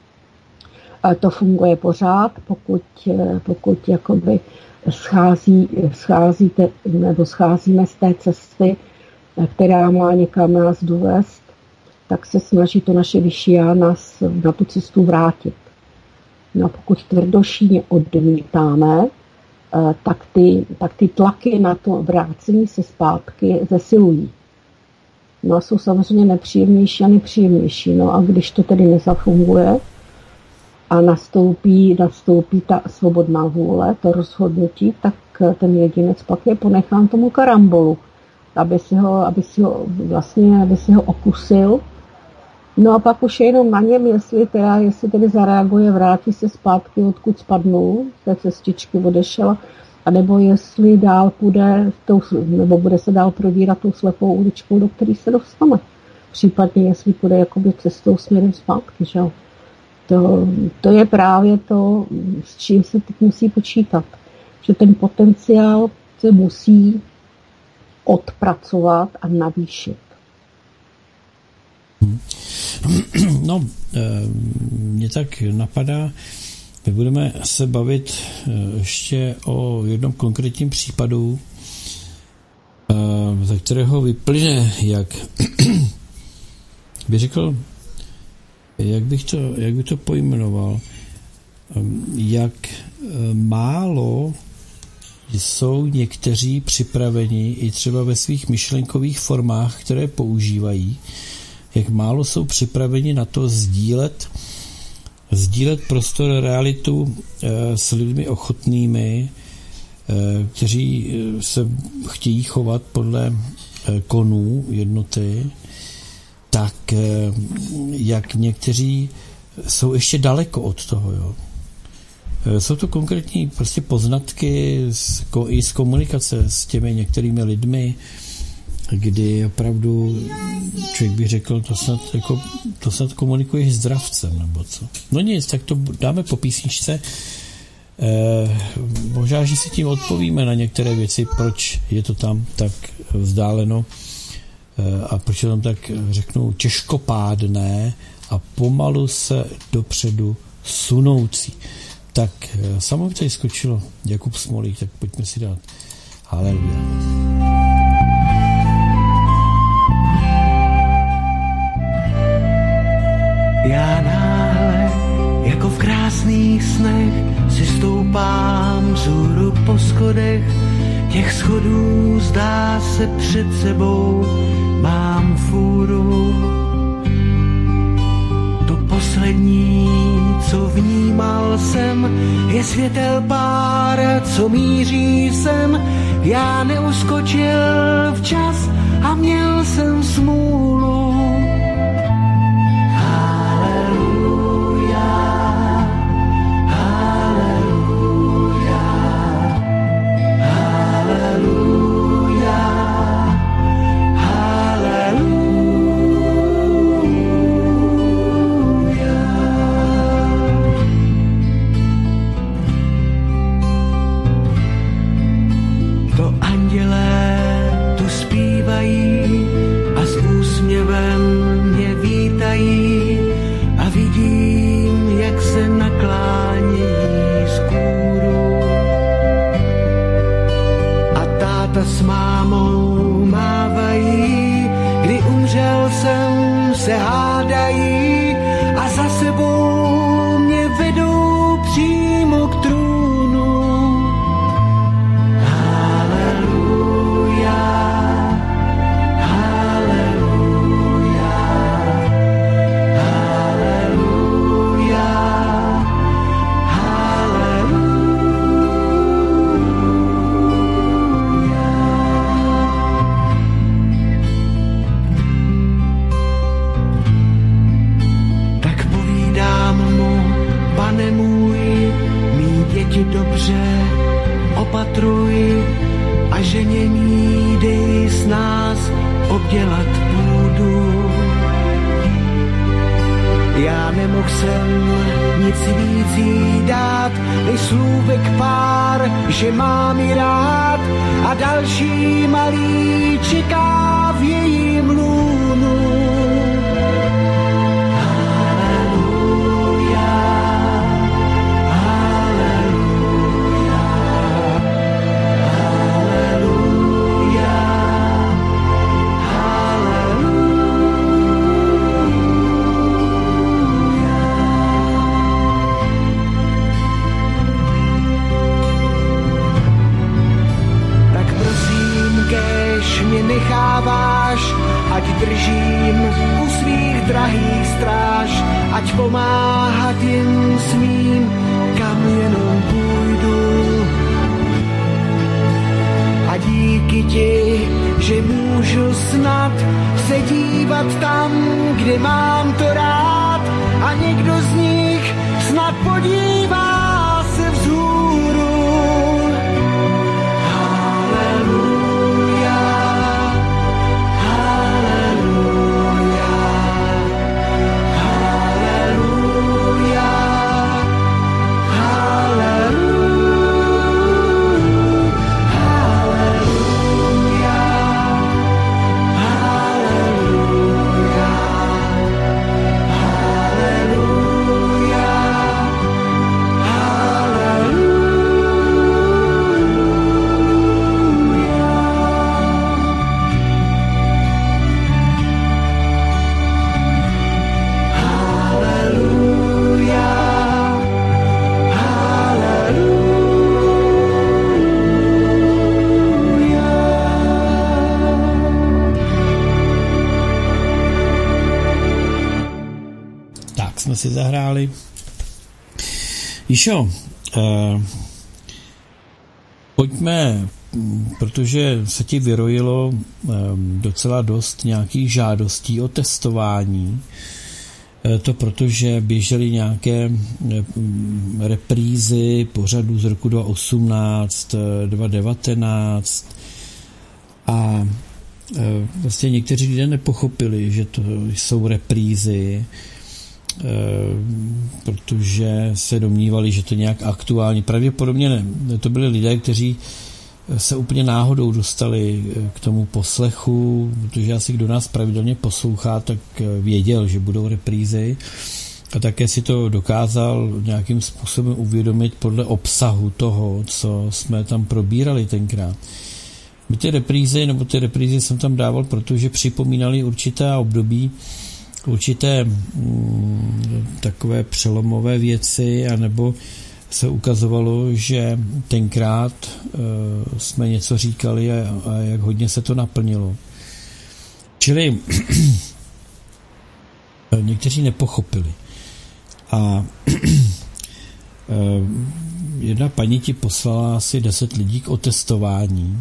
To funguje pořád, pokud, pokud jakoby schází, scházíte, nebo scházíme z té cesty, která má někam nás dovést, tak se snaží to naše vyšší já nás na tu cestu vrátit. No a pokud tvrdošíně odmítáme, tak ty, tak ty tlaky na to vrácení se zpátky zesilují. No a jsou samozřejmě nepříjemnější a nepříjemnější. No a když to tedy nezafunguje a nastoupí, nastoupí ta svobodná vůle, to rozhodnutí, tak ten jedinec pak je ponechán tomu karambolu, aby si ho, aby si ho vlastně, aby si ho okusil. No a pak už je jenom na něm, jestli teda, jestli tedy zareaguje, vrátí se zpátky, odkud spadnul, z té cestičky odešel, anebo jestli dál půjde, nebo bude se dál prodírat tou slepou uličkou, do které se dostane. Případně, jestli půjde jakoby cestou směrem zpátky, že jo. To, to je právě to, s čím se teď musí počítat. Že ten potenciál se musí odpracovat a navýšit. No, mě tak napadá, my budeme se bavit ještě o jednom konkrétním případu, ze kterého vyplyne, jak bych řekl, jak bych to, jak bych to pojmenoval, jak málo jsou někteří připraveni i třeba ve svých myšlenkových formách, které používají, jak málo jsou připraveni na to sdílet, sdílet prostor, realitu e, s lidmi ochotnými, e, kteří se chtějí chovat podle e, konů jednoty, tak e, jak někteří jsou ještě daleko od toho. Jo. E, jsou to konkrétní prostě poznatky z, ko, i z komunikace s těmi některými lidmi, kdy opravdu člověk by řekl, to snad, jako, to snad komunikuješ s zdravcem, nebo co. No nic, tak to dáme po písničce. Eh, možná, že si tím odpovíme na některé věci, proč je to tam tak vzdáleno eh, a proč je tam tak, řeknu, těžkopádné a pomalu se dopředu sunoucí. Tak eh, samo tady skočilo Jakub Smolík, tak pojďme si dát haleluja. Já náhle, jako v krásných snech, si stoupám vzhůru po schodech. Těch schodů zdá se před sebou mám fůru. To poslední, co vnímal jsem, je světel pár, co míří sem. Já neuskočil včas a měl jsem smůlu. ti dobře opatruj a ženění dej s nás obdělat půdu. Já nemohl jsem nic víc jí dát, než slůvek pár, že mám ji rád a další malý čeká v jejím lůnu. Necháváš, ať držím u svých drahých stráž, ať pomáhat jim smím, kam jenom půjdu. A díky ti, že můžu snad se dívat tam, kde mám to rád, a někdo z nich snad podívá se vzhůru. Si zahráli. Jišo, eh, pojďme, protože se ti vyrojilo eh, docela dost nějakých žádostí o testování. Eh, to protože běžely nějaké eh, reprízy pořadů z roku dva tisíce osmnáct, dva tisíce devatenáct a eh, vlastně někteří lidé nepochopili, že to jsou reprízy, protože se domnívali, že to je nějak aktuální. Pravděpodobně ne. To byli lidé, kteří se úplně náhodou dostali k tomu poslechu, protože asi kdo nás pravidelně poslouchá, tak věděl, že budou reprízy a také si to dokázal nějakým způsobem uvědomit podle obsahu toho, co jsme tam probírali tenkrát. My ty reprízy, nebo ty reprízy jsem tam dával, protože připomínali určité období, určité mm, takové přelomové věci, anebo se ukazovalo, že tenkrát e, jsme něco říkali a, a jak hodně se to naplnilo. Čili někteří nepochopili. A e, jedna paní ti poslala asi deset lidí k otestování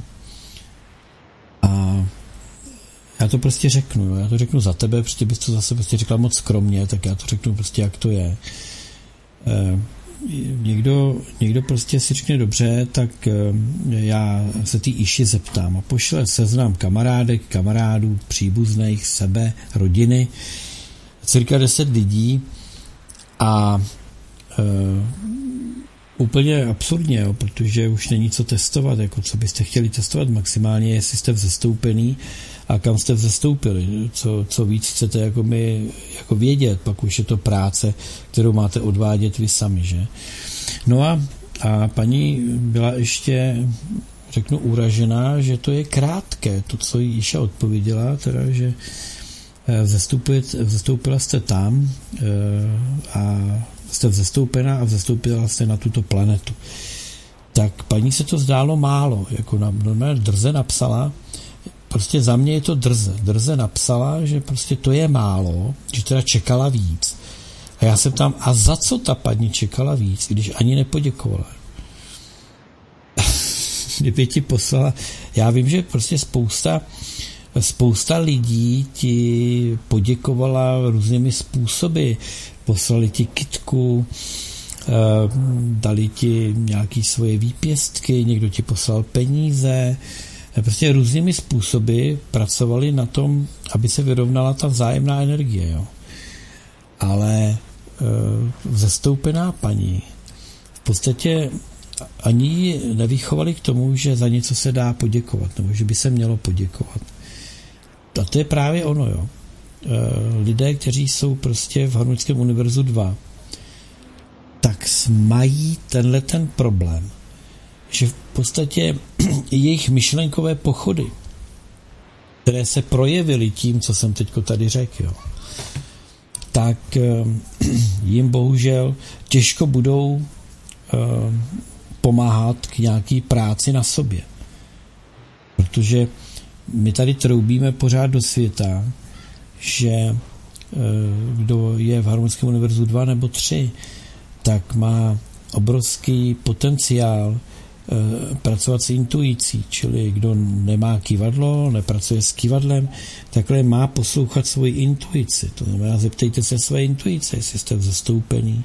a já to prostě řeknu, jo. Já to řeknu za tebe, protože bys to zase prostě řekla moc skromně, tak já to řeknu prostě, jak to je. E, někdo, někdo prostě si řekne dobře, tak e, já se ty Iši zeptám a pošle seznam kamarádek, kamarádů, příbuzných, sebe, rodiny, cirka deset lidí a e, úplně absurdně, jo, protože už není co testovat, jako co byste chtěli testovat maximálně, jestli jste vzestoupený a kam jste vzestoupili, co, co víc chcete jako my jako vědět, pak už je to práce, kterou máte odvádět vy sami, že? No a, a paní byla ještě, řeknu, uražená, že to je krátké, to, co jí Iša odpověděla, teda, že vzestoupila jste tam a jste vzestoupená a vzestoupila jste na tuto planetu. Tak paní se to zdálo málo, jako na, normálně drze napsala, prostě za mě je to drze. Drze napsala, že prostě to je málo, že teda čekala víc. A já jsem tam, a za co ta paní čekala víc, když ani nepoděkovala? Kdyby ti poslala, já vím, že prostě spousta spousta lidí ti poděkovala různými způsoby. Poslali ti kytku, dali ti nějaké svoje výpěstky, někdo ti poslal peníze, prostě různými způsoby pracovali na tom, aby se vyrovnala ta vzájemná energie. Jo. Ale zastoupená paní v podstatě ani ji nevychovali k tomu, že za něco se dá poděkovat, nebo že by se mělo poděkovat. A to je právě ono, jo. Lidé, kteří jsou prostě v Harmonickém univerzu dva, tak mají tenhle ten problém, že v podstatě jejich myšlenkové pochody, které se projevily tím, co jsem teďko tady řekl, jo, tak jim bohužel těžko budou pomáhat k nějaký práci na sobě. Protože my tady troubíme pořád do světa, že kdo je v Harmonickém univerzu dva nebo tři, tak má obrovský potenciál pracovat s intuicí, čili kdo nemá kývadlo, nepracuje s kývadlem, takhle má poslouchat svoji intuici. To znamená, zeptejte se své intuice, jestli jste zastoupený.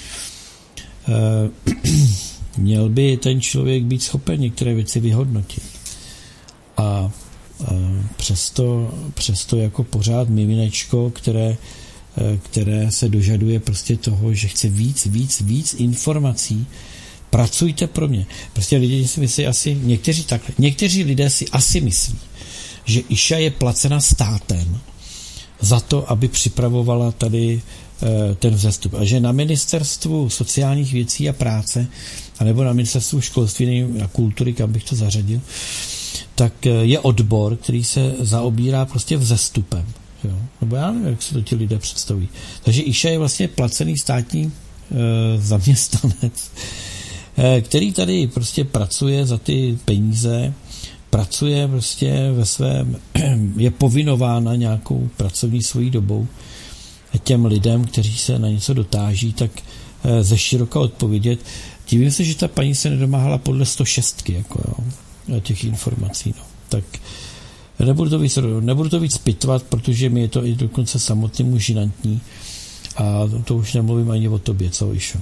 Měl by ten člověk být schopen některé věci vyhodnotit. A přesto, přesto jako pořád miminečko, které, které se dožaduje prostě toho, že chce víc, víc, víc informací, pracujte pro mě. Prostě lidi si myslí asi, někteří takhle, někteří lidé si asi myslí, že Iša je placena státem za to, aby připravovala tady e, ten vzestup. A že na ministerstvu sociálních věcí a práce, anebo na ministerstvu školství a kultury, kam bych to zařadil, tak je odbor, který se zaobírá prostě vzestupem. Jo? Nebo já nevím, jak se to ti lidé představují. Takže Iša je vlastně placený státní e, zaměstnanec, e, který tady prostě pracuje za ty peníze, pracuje prostě ve svém, je povinována nějakou pracovní svojí dobou těm lidem, kteří se na něco dotáží, tak e, ze široka odpovědět. Divím se, že ta paní se nedomáhala podle sto šest jako jo. Těch informací. No. Tak nebudu to víc, nebudu to víc pitvat, protože mi je to i dokonce samotnému žinantní a to, to už nemluvím ani o tobě, co Išo?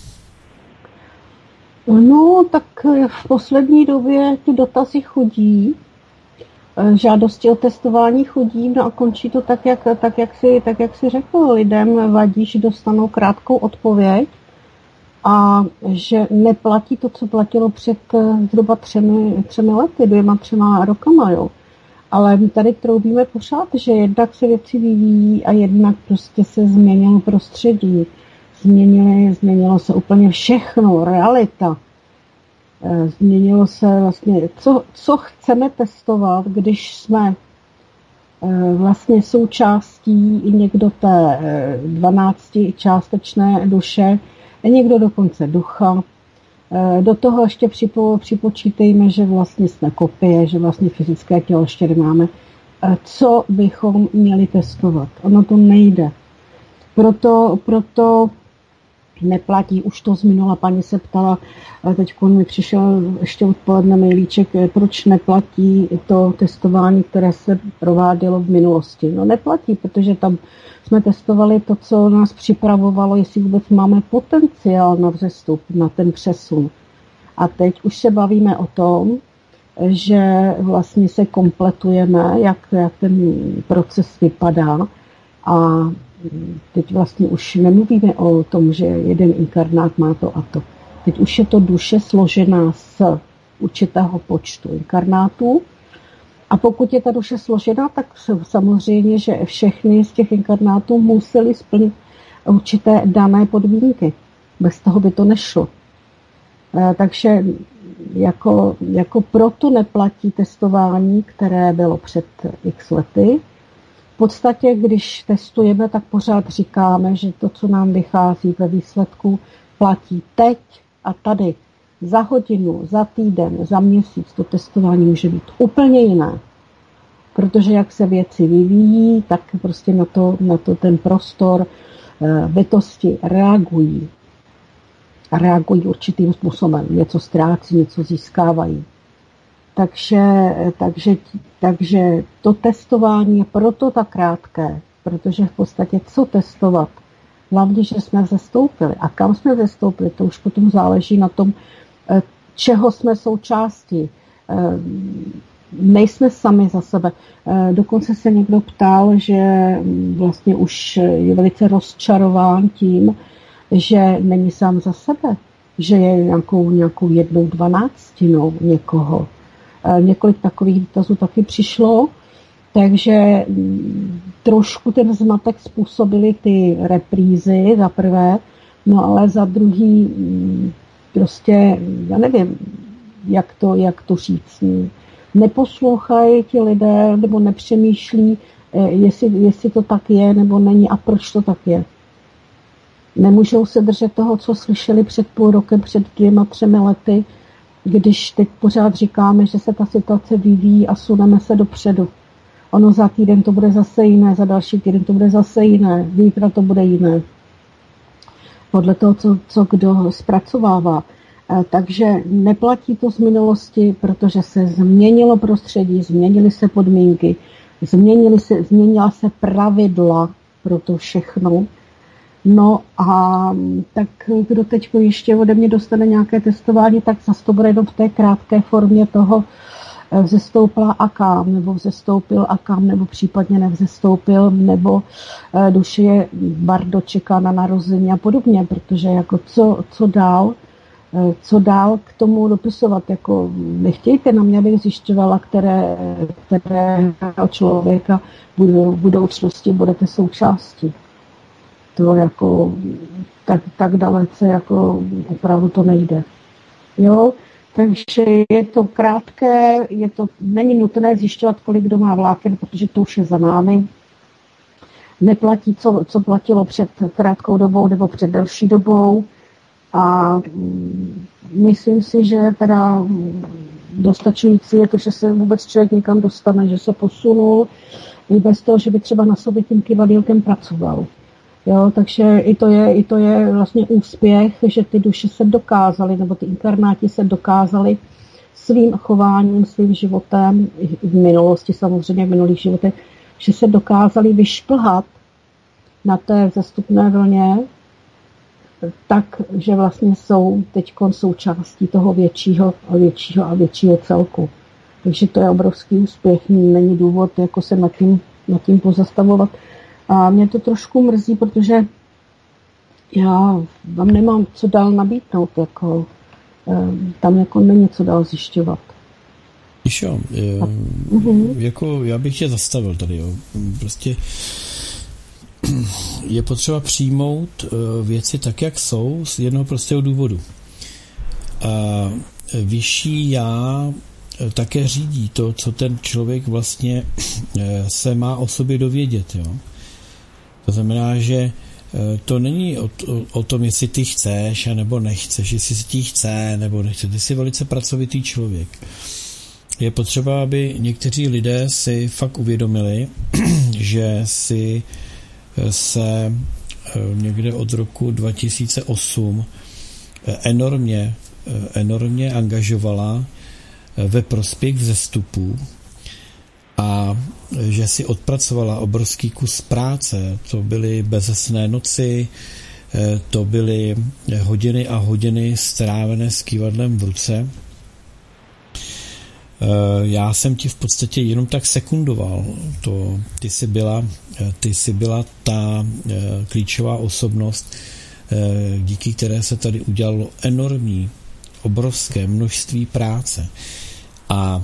No, tak v poslední době ty dotazy chodí, žádosti o testování chodí, no a končí to tak, jak, tak, jak, si, tak, jak si řekl, lidem vadí, že dostanou krátkou odpověď, a že neplatí to, co platilo před zhruba třemi, třemi lety, dvěma, třema rokama, jo. Ale my tady troubíme pořád, že jednak se věci vyvíjí a jednak prostě se změnilo prostředí. Změnilo, změnilo se úplně všechno, realita. Změnilo se vlastně, co, co chceme testovat, když jsme vlastně součástí někdo té dvanácti částečné duše, někdo dokonce ducha. Do toho ještě připo, připočítejme, že vlastně jsme kopie, že vlastně fyzické tělo ještě nemáme. Co bychom měli testovat? Ono to nejde. Proto, proto neplatí, už to z minula paní se ptala, teď mi přišel ještě odpoledne mailíček, proč neplatí to testování, které se provádělo v minulosti. No neplatí, protože tam jsme testovali to, co nás připravovalo, jestli vůbec máme potenciál na vzestup, na ten přesun. A teď už se bavíme o tom, že vlastně se kompletujeme, jak, jak ten proces vypadá. A teď vlastně už nemluvíme o tom, že jeden inkarnát má to a to. Teď už je to duše složená z určitého počtu inkarnátů. A pokud je ta duše složená, tak samozřejmě, že všechny z těch inkarnátů museli splnit určité dané podmínky. Bez toho by to nešlo. Takže jako, jako proto neplatí testování, které bylo před x lety. V podstatě, když testujeme, tak pořád říkáme, že to, co nám vychází ve výsledku, platí teď a tady. Za hodinu, za týden, za měsíc to testování může být úplně jiné. Protože jak se věci vyvíjí, tak prostě na to, na to ten prostor bytosti reagují. A reagují určitým způsobem. Něco ztrácí, něco získávají. Takže, takže, takže to testování je proto tak krátké, protože v podstatě co testovat? hlavně, že jsme zestoupili. A kam jsme zestoupili, to už potom záleží na tom, čeho jsme součástí. Nejsme sami za sebe. Dokonce se někdo ptal, že vlastně už je velice rozčarován tím, že není sám za sebe, že je nějakou, nějakou jednou dvanáctinou někoho. Několik takových dotazů taky přišlo, takže trošku ten zmatek způsobily ty reprízy za prvé, no ale za druhý prostě, já nevím, jak to, jak to říct. Neposlouchají ti lidé, nebo nepřemýšlí, jestli, jestli to tak je, nebo není a proč to tak je. Nemůžou se držet toho, co slyšeli před půl rokem, před dvěma, třemi lety, když teď pořád říkáme, že se ta situace vyvíjí a suneme se dopředu. Ono za týden to bude zase jiné, za další týden to bude zase jiné, zítra to bude jiné. Podle toho, co, co kdo zpracovává. Takže neplatí to z minulosti, protože se změnilo prostředí, změnily se podmínky, změnily se, změnila se pravidla pro to všechno. No a tak kdo teď ještě ode mě dostane nějaké testování, tak zase to bude jenom v té krátké formě toho vzestoupila a kam, nebo vzestoupil a kam, nebo případně nevzestoupil, nebo duše je bardo čeká na narození a podobně, protože jako co, co dál, co dál k tomu dopisovat, jako nechtějte na mě, abych zjišťovala, které, které člověka v budoucnosti budete součástí. To jako tak, tak dalece jako opravdu to nejde. Jo, takže je to krátké, je to, není nutné zjišťovat, kolik kdo má vláken, protože to už je za námi. Neplatí, co, co platilo před krátkou dobou nebo před delší dobou. A myslím si, že teda dostačující je to, že se vůbec člověk někam dostane, že se posunul, i bez toho, že by třeba na sobě tím kivadýlkem pracoval. Jo, takže i to, je, i to je vlastně úspěch, že ty duše se dokázaly, nebo ty inkarnáti se dokázaly svým chováním, svým životem, i v minulosti samozřejmě, v minulých životech, že se dokázali vyšplhat na té vzestupné vlně, tak, že vlastně jsou teď součástí toho většího a většího a většího celku. Takže to je obrovský úspěch, není důvod jako se nad tím, nad tím pozastavovat. A mě to trošku mrzí, protože já vám nemám co dál nabídnout, jako, tam jako není co dál zjišťovat. Jo, je, uh-huh. jako já bych tě zastavil tady, jo. Prostě je potřeba přijmout věci tak, jak jsou, z jednoho prostého důvodu. A vyšší já také řídí to, co ten člověk vlastně se má o sobě dovědět, jo. To znamená, že to není o, o, o tom, jestli ty chceš, nebo nechceš, jestli si ti chce, nebo nechce. Ty jsi velice pracovitý člověk. Je potřeba, aby někteří lidé si fakt uvědomili, že si se někde od roku dva tisíce osm enormně, enormně angažovala ve prospěch vzestupů a že si odpracovala obrovský kus práce. To byly bezesné noci, to byly hodiny a hodiny strávené s kývadlem v ruce. Já jsem ti v podstatě jenom tak sekundoval. To, ty jsi byla, ty jsi byla ta klíčová osobnost, díky které se tady udělalo enormní, obrovské množství práce. A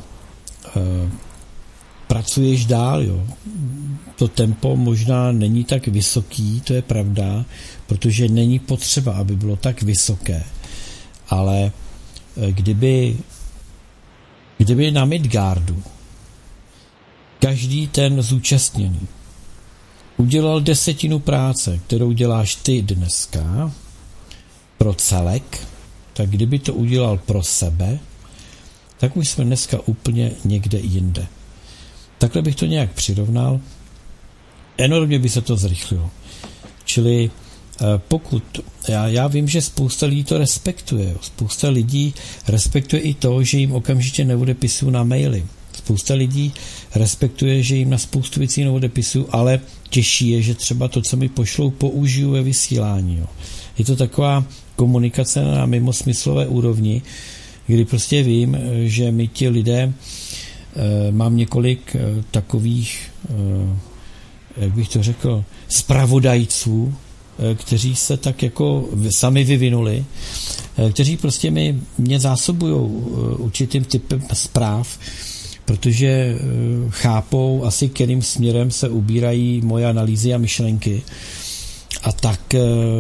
pracuješ dál, jo. To tempo možná není tak vysoký, to je pravda, protože není potřeba, aby bylo tak vysoké. Ale kdyby kdyby na Midgardu každý ten zúčastněný udělal desetinu práce, kterou děláš ty dneska pro celek, tak kdyby to udělal pro sebe, tak už jsme dneska úplně někde jinde. Takhle bych to nějak přirovnal. Enormně by se to zrychlilo. Čili pokud, já, já vím, že spousta lidí to respektuje. Spousta lidí respektuje i to, že jim okamžitě neodepisují na maily. Spousta lidí respektuje, že jim na spoustu věcí neodepisuju, ale těší je, že třeba to, co mi pošlou, použiju ve vysílání. Jo. Je to taková komunikace na mimosmyslové úrovni, kdy prostě vím, že my ti lidé, e, mám několik e, takových, e, jak bych to řekl, zpravodajců, e, kteří se tak jako sami vyvinuli, e, kteří prostě mi, mě zásobují e, určitým typem zpráv, protože e, chápou asi, kterým směrem se ubírají moje analýzy a myšlenky. A tak e,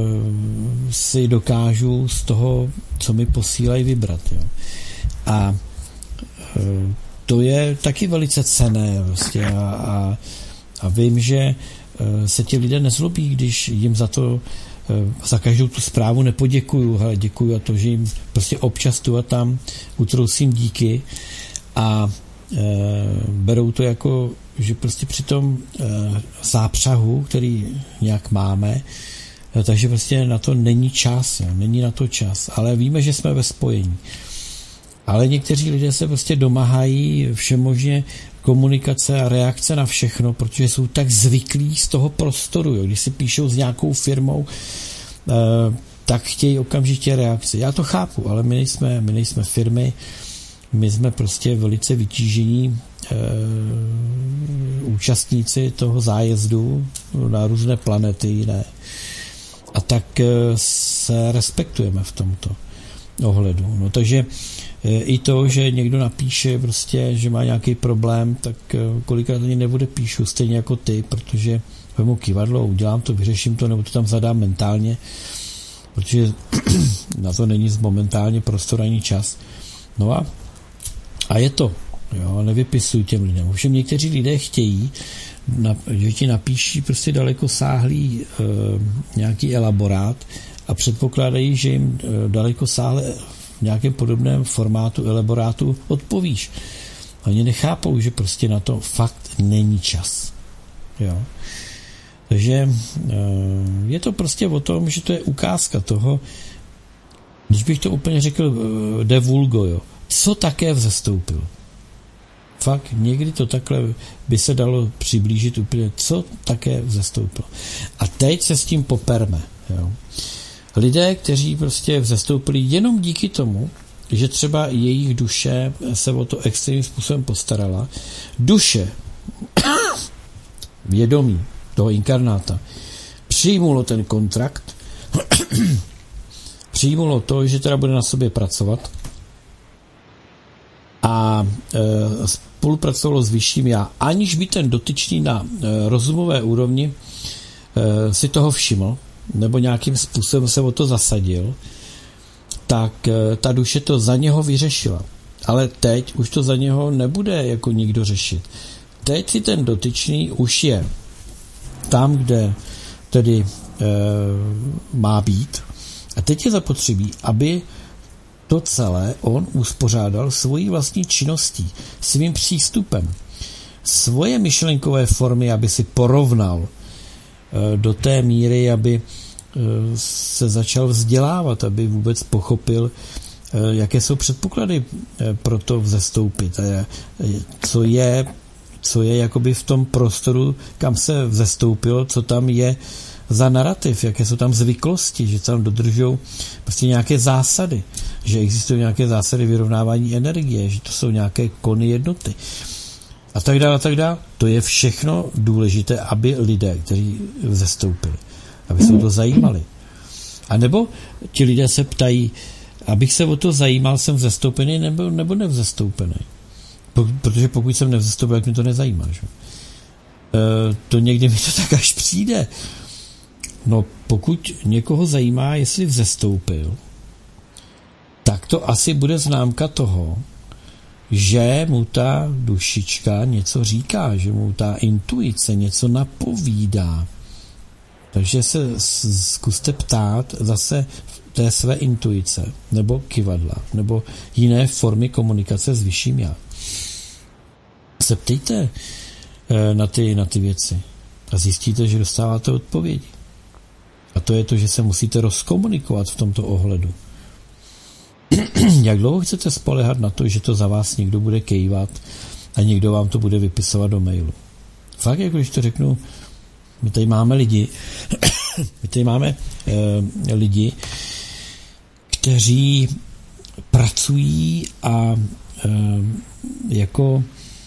si dokážu z toho, co mi posílají, vybrat. Jo. A e, to je taky velice cenné. Vlastně. A, a, a vím, že e, se ti lidé nezlobí, když jim za to, e, za každou tu zprávu nepoděkuju. Hele, děkuju a to, že jim prostě občas tu a tam utrousím díky a e, berou to jako, že prostě při tom e, zápřahu, který nějak máme, e, takže prostě na to není čas, jo, není na to čas, ale víme, že jsme ve spojení. Ale někteří lidé se prostě domáhají všemožně komunikace a reakce na všechno, protože jsou tak zvyklí z toho prostoru, jo. Když si píšou s nějakou firmou, e, tak chtějí okamžitě reakci. Já to chápu, ale my nejsme, my nejsme firmy, my jsme prostě velice vytížení e, účastníci toho zájezdu na různé planety jiné. A tak e, se respektujeme v tomto ohledu. No, takže e, i to, že někdo napíše prostě, že má nějaký problém, tak e, kolikrát ani nebude píšu, stejně jako ty, protože vemu kývadlo, udělám to, vyřeším to, nebo to tam zadám mentálně, protože na to není momentálně prostor ani čas. No a A je to, jo, nevypisuju těm lidem. Ovšem někteří lidé chtějí, na, že ti napíší prostě dalekosáhlý e, nějaký elaborát a předpokládají, že jim e, dalekosáhle v nějakém podobném formátu elaborátu odpovíš. Oni nechápou, že prostě na to fakt není čas. Jo. Takže e, je to prostě o tom, že to je ukázka toho, když bych to úplně řekl e, de vulgo, jo. Co také vzestoupilo. Fakt, někdy to takhle by se dalo přiblížit úplně, co také vzestoupilo. A teď se s tím poperme. Jo. Lidé, kteří prostě vzestoupili jenom díky tomu, že třeba jejich duše se o to extrémním způsobem postarala. Duše, vědomí toho inkarnáta, přijmulo ten kontrakt, přijmulo to, že teda bude na sobě pracovat, a e, spolupracovalo s vyšším já, aniž by ten dotyčný na e, rozumové úrovni e, si toho všiml, nebo nějakým způsobem se o to zasadil, tak e, ta duše to za něho vyřešila. Ale teď už to za něho nebude jako nikdo řešit. Teď si ten dotyčný už je tam, kde tedy e, má být. A teď je zapotřebí, aby to celé on uspořádal svojí vlastní činností, svým přístupem, svoje myšlenkové formy, aby si porovnal e, do té míry, aby e, se začal vzdělávat, aby vůbec pochopil, e, jaké jsou předpoklady e, pro to vzestoupit. A co je, co je jakoby v tom prostoru, kam se vzestoupilo, co tam je za narrativ, jaké jsou tam zvyklosti, že tam dodržou prostě nějaké zásady, že existují nějaké zásady vyrovnávání energie, že to jsou nějaké kony jednoty a tak dále a tak dále. To je všechno důležité, aby lidé, kteří vzestoupili, aby se o to zajímali. A nebo ti lidé se ptají, abych se o to zajímal, jsem vzestoupený nebo, nebo nevzestoupený. Protože pokud jsem nevzestoupený, tak mě to nezajímá. Že? E, to někdy mi to tak až přijde. No, pokud někoho zajímá, jestli vzestoupil, tak to asi bude známka toho, že mu ta dušička něco říká, že mu ta intuice něco napovídá. Takže se zkuste ptát zase té své intuice, nebo kyvadla, nebo jiné formy komunikace s vyšším já. Se ptejte na ty, na ty věci a zjistíte, že dostáváte odpovědi. A to je to, že se musíte rozkomunikovat v tomto ohledu. Jak dlouho chcete spoléhat na to, že to za vás někdo bude kejvat a někdo vám to bude vypisovat do mailu. Fakt, jako když to řeknu, my tady máme lidi, my tady máme e, lidi, kteří pracují a e, jako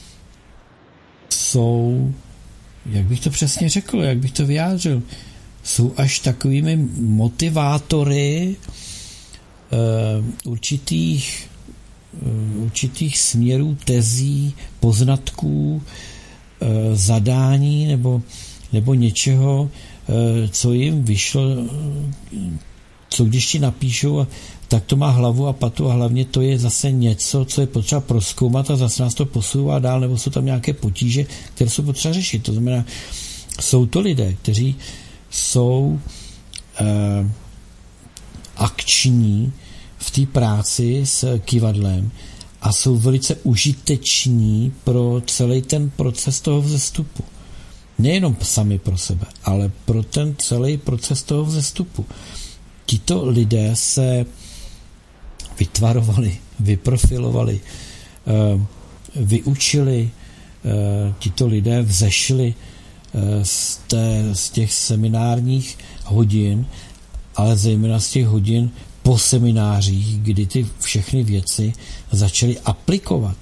jsou, jak bych to přesně řekl, jak bych to vyjádřil, jsou až takovými motivátory e, určitých, e, určitých směrů, tezí, poznatků, e, zadání nebo, nebo něčeho, e, co jim vyšlo, co když ti napíšou, tak to má hlavu a patu a hlavně to je zase něco, co je potřeba prozkoumat a zase nás to posouvá dál, nebo jsou tam nějaké potíže, které jsou potřeba řešit. To znamená, jsou to lidé, kteří jsou eh, akční v té práci s kivadlem a jsou velice užiteční pro celý ten proces toho vzestupu. Nejenom sami pro sebe, ale pro ten celý proces toho vzestupu. Tito lidé se vytvarovali, vyprofilovali, vyučili, tito lidé vzešli z, té, z těch seminárních hodin, ale zejména z těch hodin po seminářích, kdy ty všechny věci začali aplikovat,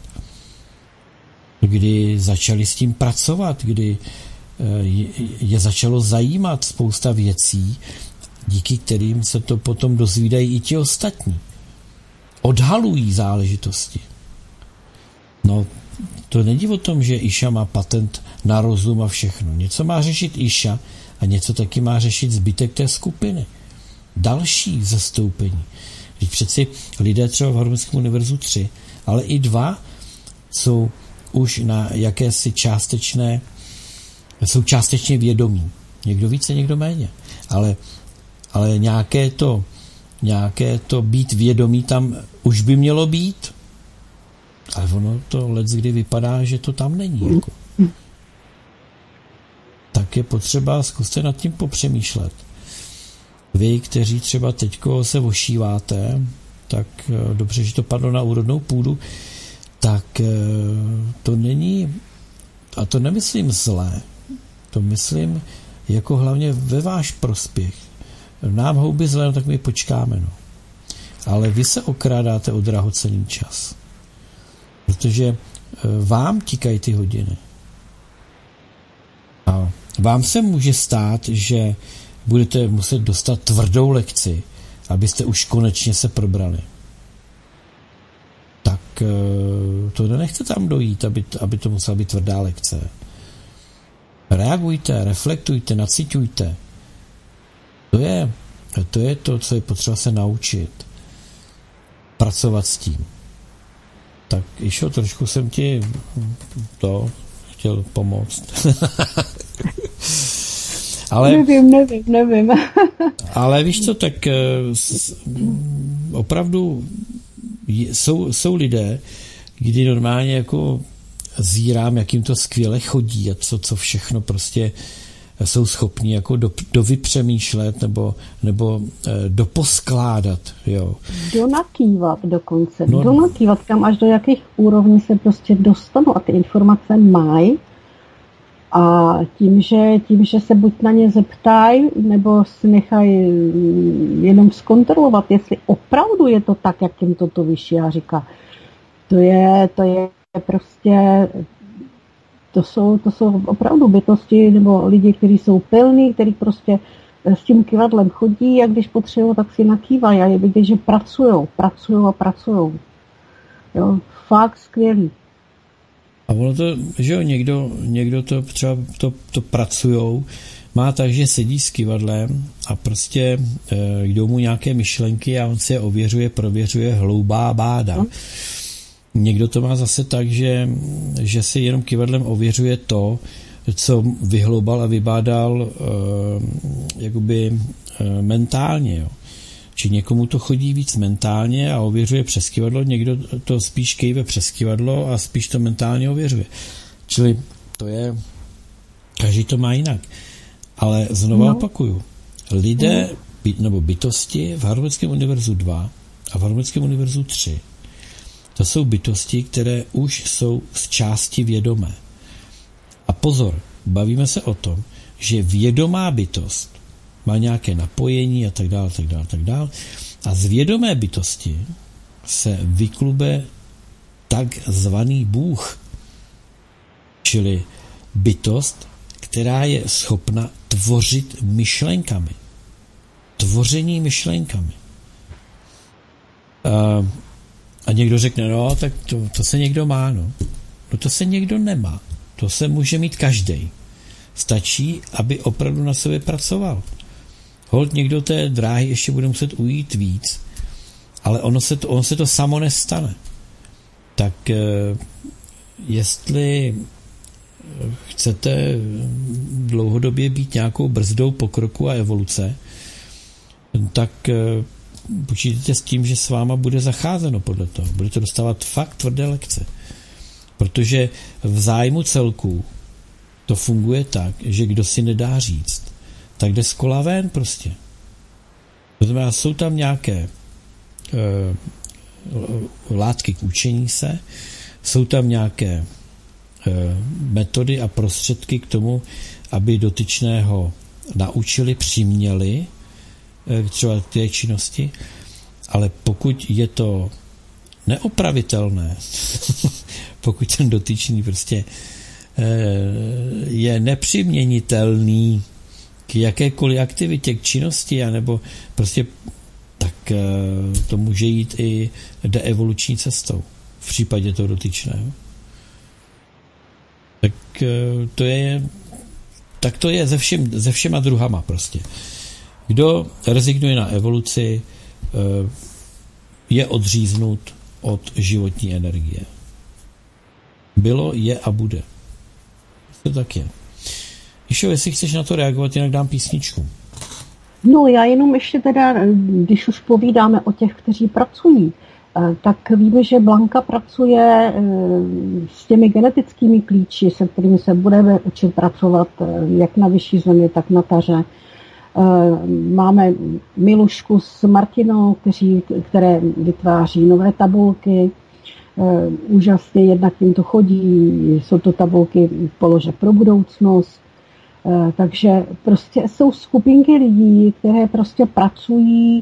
kdy začali s tím pracovat, kdy je začalo zajímat spousta věcí, díky kterým se to potom dozvídají i ti ostatní. Odhalují záležitosti. No, to není o tom, že Iša má patent na rozum a všechno. Něco má řešit Iša a něco taky má řešit zbytek té skupiny. Další zastoupení. Když přeci lidé třeba v Harmonském univerzu tři, ale i dva jsou už na jakési částečné, jsou částečně vědomí. Někdo více, někdo méně. Ale ale nějaké to, nějaké to být vědomí tam už by mělo být, ale ono to leckdy vypadá, že to tam není. Jako. Tak je potřeba, zkuste nad tím popřemýšlet. Vy, kteří třeba teďko se ošíváte, tak dobře, že to padlo na úrodnou půdu, tak to není, a to nemyslím zlé, to myslím jako hlavně ve váš prospěch. Nám houby zlé, no tak my počkáme. No. Ale vy se okrádáte o drahocenný čas. Protože vám tikají ty hodiny. A vám se může stát, že budete muset dostat tvrdou lekci, abyste už konečně se probrali. Tak to nenechte tam dojít, aby, aby to musela být tvrdá lekce. Reagujte, reflektujte, naciťujte. To je, to je to, co je potřeba se naučit. Pracovat s tím. Tak Išo, trošku jsem ti to chtěl pomoct. ale, nevím, nevím, nevím. ale víš co, tak opravdu jsou, jsou lidé, kdy normálně jako zírám, jak jim to skvěle chodí a co, co všechno prostě jsou schopní jako do, dovypřemýšlet nebo, nebo eh, doposkládat. Jo. Donakývat dokonce. No, donakývat, kam až do jakých úrovní se prostě dostanou a ty informace mají. A tím že, tím, že se buď na ně zeptají, nebo si nechají jenom zkontrolovat, jestli opravdu je to tak, jak jim toto vyšší a říká. To je, to je prostě... To jsou, to jsou opravdu bytosti nebo lidi, kteří jsou pilní, kteří prostě s tím kivadlem chodí a když potřebují, tak si nakývají a je vidět, že pracujou, pracujou a pracujou. Jo, fakt skvělý. A ono to, že jo, někdo, někdo to třeba to, to pracujou, má tak, že sedí s kivadlem a prostě e, jdou mu nějaké myšlenky a on si je ověřuje, prověřuje, hloubá báda. Hmm. Někdo to má zase tak, že, že si jenom kivadlem ověřuje to, co vyhloubal a vybádal e, jakoby e, mentálně. Jo. Či někomu to chodí víc mentálně a ověřuje přes kivadlo, někdo to spíš kejve přes kivadlo a spíš to mentálně ověřuje. Čili to je, každý to má jinak. Ale znovu no. opakuju, lidé nebo bytosti v Harvardském univerzu dva a v Harvardském univerzu tři To jsou bytosti, které už jsou z části vědomé. A pozor, bavíme se o tom, že vědomá bytost má nějaké napojení a tak dále, tak dále, tak dále. A z vědomé bytosti se vyklube takzvaný Bůh, čili bytost, která je schopna tvořit myšlenkami. Tvoření myšlenkami. A, a někdo řekne, no, tak to, to se někdo má, no. No to se někdo nemá. To se může mít každej. Stačí, aby opravdu na sebe pracoval. Holt někdo té dráhy ještě bude muset ujít víc, ale ono se to, ono se to samo nestane. Tak jestli chcete dlouhodobě být nějakou brzdou pokroku a evoluce, tak počítejte s tím, že s váma bude zacházeno podle toho. Budete dostávat fakt tvrdé lekce. Protože v zájmu celku to funguje tak, že kdo si nedá říct, tak jde z kola ven prostě. To znamená, jsou tam nějaké uh, látky k učení se, jsou tam nějaké uh, metody a prostředky k tomu, aby dotyčného naučili, přiměli uh, třeba k té činnosti, ale pokud je to neopravitelné, pokud ten dotyčný prostě uh, je nepřiměnitelný k jakékoliv aktivitě, k činnosti, anebo prostě tak to může jít i deevoluční cestou v případě toho dotyčného. Tak to je tak to je ze, všem, ze všema druhama prostě. Kdo rezignuje na evoluci, je odříznut od životní energie. Bylo, je a bude. To tak je. Išo, jestli chceš na to reagovat, jinak dám písničku. No, já jenom ještě teda, když už povídáme o těch, kteří pracují, tak víme, že Blanka pracuje s těmi genetickými klíči, se kterými se budeme učit pracovat jak na vyšší zemi, tak na taře. Máme Milušku s Martinou, kteří, které vytváří nové tabulky. Úžasně, jednak jim to chodí, jsou to tabulky v polože pro budoucnost. Takže prostě jsou skupinky lidí, které prostě pracují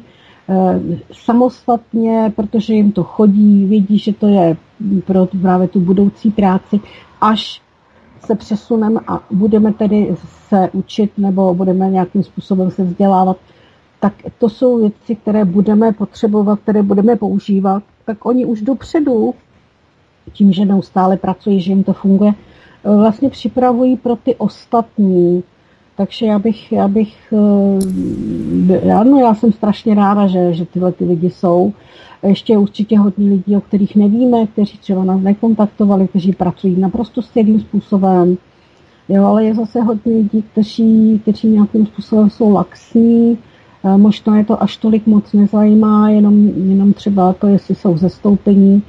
samostatně, protože jim to chodí, vědí, že to je pro právě tu budoucí práci, až se přesuneme a budeme tedy se učit nebo budeme nějakým způsobem se vzdělávat, tak to jsou věci, které budeme potřebovat, které budeme používat, tak oni už dopředu, tím, že neustále pracují, že jim to funguje, vlastně připravují pro ty ostatní. Takže já bych, já bych, ano, já jsem strašně ráda, že, že tyhle ty lidi jsou. Ještě určitě hodně lidí, o kterých nevíme, kteří třeba nás nekontaktovali, kteří pracují naprosto stejným způsobem. Jo, ale je zase hodně lidí, kteří, kteří nějakým způsobem jsou laxní. Možná je to až tolik moc nezajímá, jenom, jenom třeba to, jestli jsou zastoupení.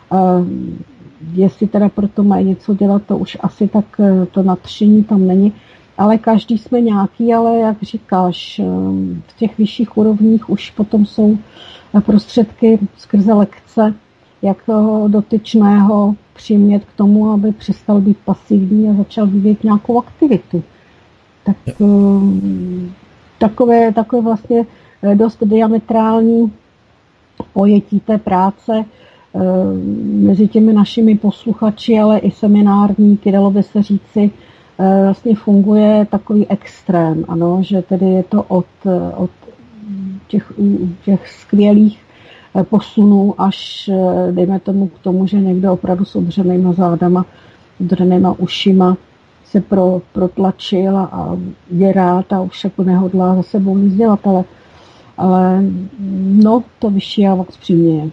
Jestli teda proto mají něco dělat, to už asi tak to nadšení tam není. Ale každý jsme nějaký, ale jak říkáš, v těch vyšších úrovních už potom jsou prostředky skrze lekce, jak toho dotyčného přimět k tomu, aby přestal být pasivní a začal vyvíjet nějakou aktivitu. Tak takové, takové vlastně dost diametrální pojetí té práce mezi těmi našimi posluchači, ale i seminárníky, dalo by se říci, vlastně funguje takový extrém, ano, že tedy je to od, od těch, těch skvělých posunů až, dejme tomu, k tomu, že někdo opravdu s odřenýma zádama, odřenýma ušima se pro, protlačil a je rád a už jako nehodlá za sebou nic dělat, ale, ale no, to vyšší já vás přiměje.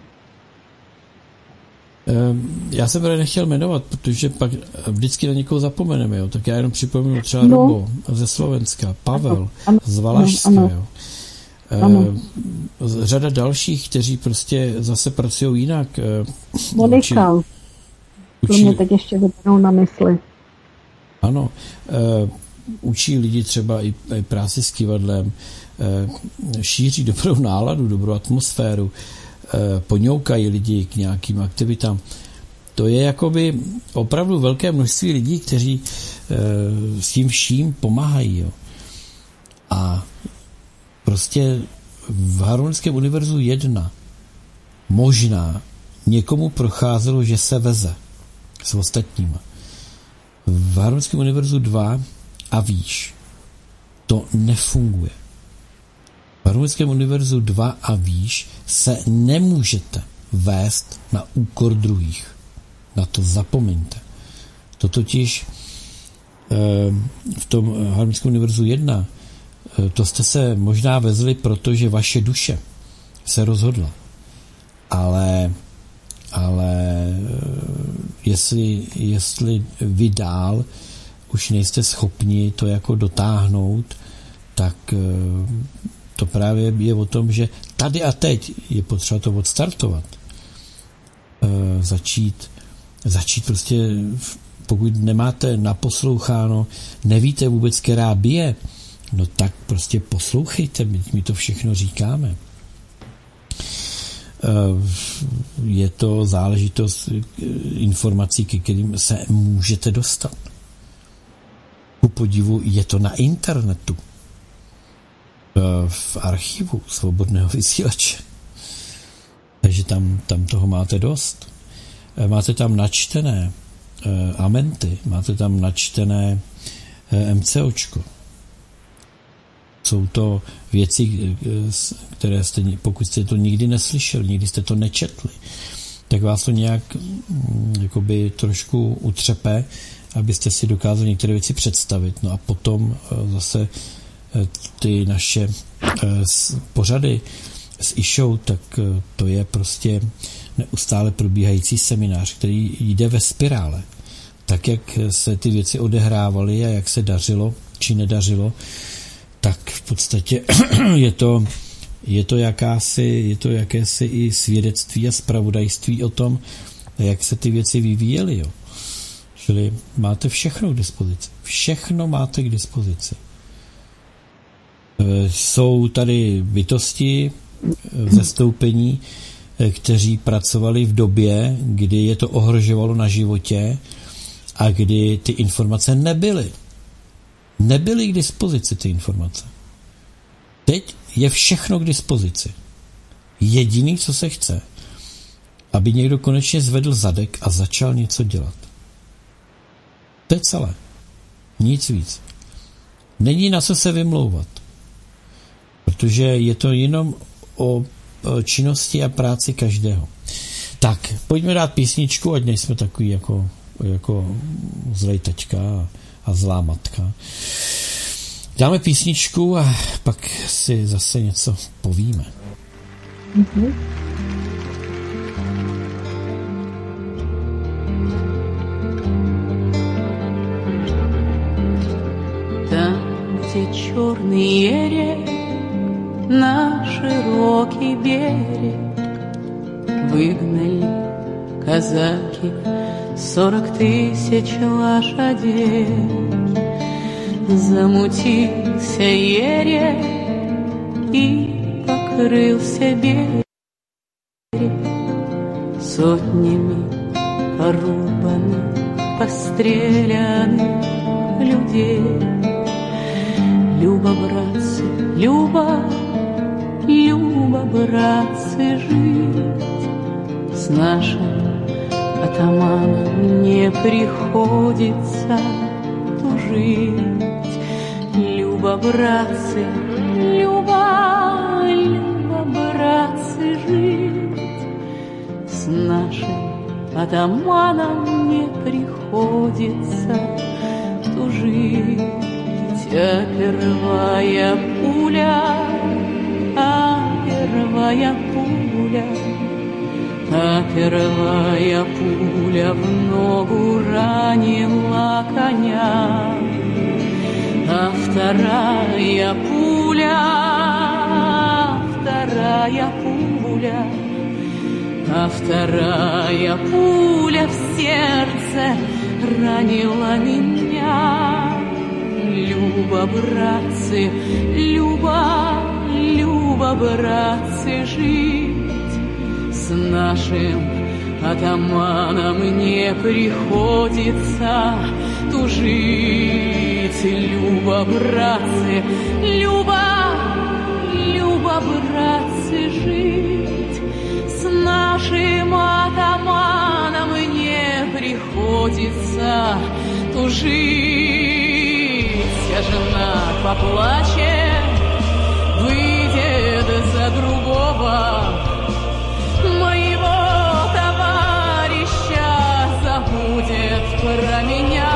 Já jsem tady nechtěl jmenovat, protože pak vždycky na někoho zapomeneme, jo. Tak já jenom připomenu třeba no. Robo ze Slovenska, Pavel ano, ano, z Valašska, ano, jo. Ano. Řada dalších, kteří prostě zase pracují jinak. Monika, učí, to mě teď ještě vypadnou na mysli. Ano, učí lidi třeba i, i práci s kivadlem, šíří dobrou náladu, dobrou atmosféru, poňoukají lidi k nějakým aktivitám. To je jakoby opravdu velké množství lidí, kteří s tím vším pomáhají. Jo. A prostě v Harmonickém univerzu jedna možná někomu procházelo, že se veze s ostatníma. V Harmonickém univerzu dva a výš to nefunguje. V Harmonickém univerzu dva a výš se nemůžete vést na úkor druhých. Na to zapomeňte. To totiž v tom Harmonickém univerzu jedna to jste se možná vezli, protože vaše duše se rozhodla. Ale ale jestli, jestli vy dál už nejste schopni to jako dotáhnout, tak to právě je o tom, že tady a teď je potřeba to odstartovat. Začít, začít prostě, pokud nemáte naposloucháno, nevíte vůbec, která bije, no tak prostě poslouchejte, my to všechno říkáme. Je to záležitost informací, ke kterým se můžete dostat. Ku podivu je to na internetu, v archivu Svobodného vysílače. Takže tam, tam toho máte dost. Máte tam načtené amenty, máte tam načtené MCOčko. Jsou to věci, které jste, pokud jste to nikdy neslyšeli, nikdy jste to nečetli, tak vás to nějak jakoby trošku utřepe, abyste si dokázali některé věci představit. No a potom zase ty naše pořady s Išou, tak to je prostě neustále probíhající seminář, který jde ve spirále. Tak, jak se ty věci odehrávaly a jak se dařilo či nedařilo, tak v podstatě je to, je to jakási, je to jakési i svědectví a zpravodajství o tom, jak se ty věci vyvíjely. Jo. Čili máte všechno k dispozici. Všechno máte k dispozici. Jsou tady bytosti v zastoupení, kteří pracovali v době, kdy je to ohrožovalo na životě a kdy ty informace nebyly. Nebyly k dispozici ty informace. Teď je všechno k dispozici. Jediný, co se chce, aby někdo konečně zvedl zadek a začal něco dělat. To je celé. Nic víc. Není na co se vymlouvat. Protože je to jenom o činnosti a práci každého. Tak, pojďme dát písničku, ať nejsme takový jako, jako zlej taťka a, a zlá matka. Dáme písničku a pak si zase něco povíme. Mm-hmm. Там, где черный ерек на широкий берег выгнали казаки сорок тысяч лошадей. Замутился ерек и покрылся берег сотнями порубанных, постреляных людей. Люба, братцы, Люба, Люба, братцы, жить с нашим атаманом не приходится тужить. Люба, братцы, Люба, Люба, братцы, жить с нашим атаманом не приходится тужить. А первая пуля, а первая пуля, а первая пуля в ногу ранила коня, а вторая пуля, вторая пуля, а вторая пуля в сердце ранила меня. Люба, братцы, Люба, Люба, братцы, жить нашим атаманам не приходится тужить. Люба, братцы, Люба, Люба, братцы, жить. С нашим атаманом не приходится тужить. Вся жена поплачет, выйдет за другого. Моего товарища забудет про меня.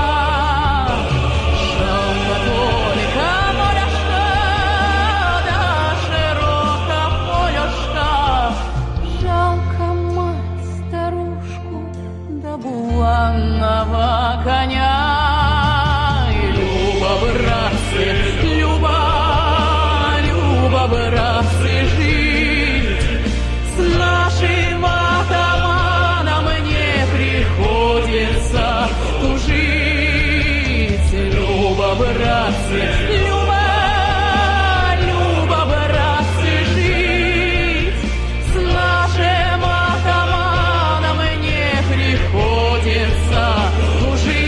Жалко только Моляшка, да широко полюшка. Жалко мать старушку, да буланного коня. Люба, братцы, Люба, Люба, братцы, жить. С нашим атаманом не приходится тужить. Люба, братцы, Люба, Люба, братцы, жить. С нашим атаманом не приходится тужить.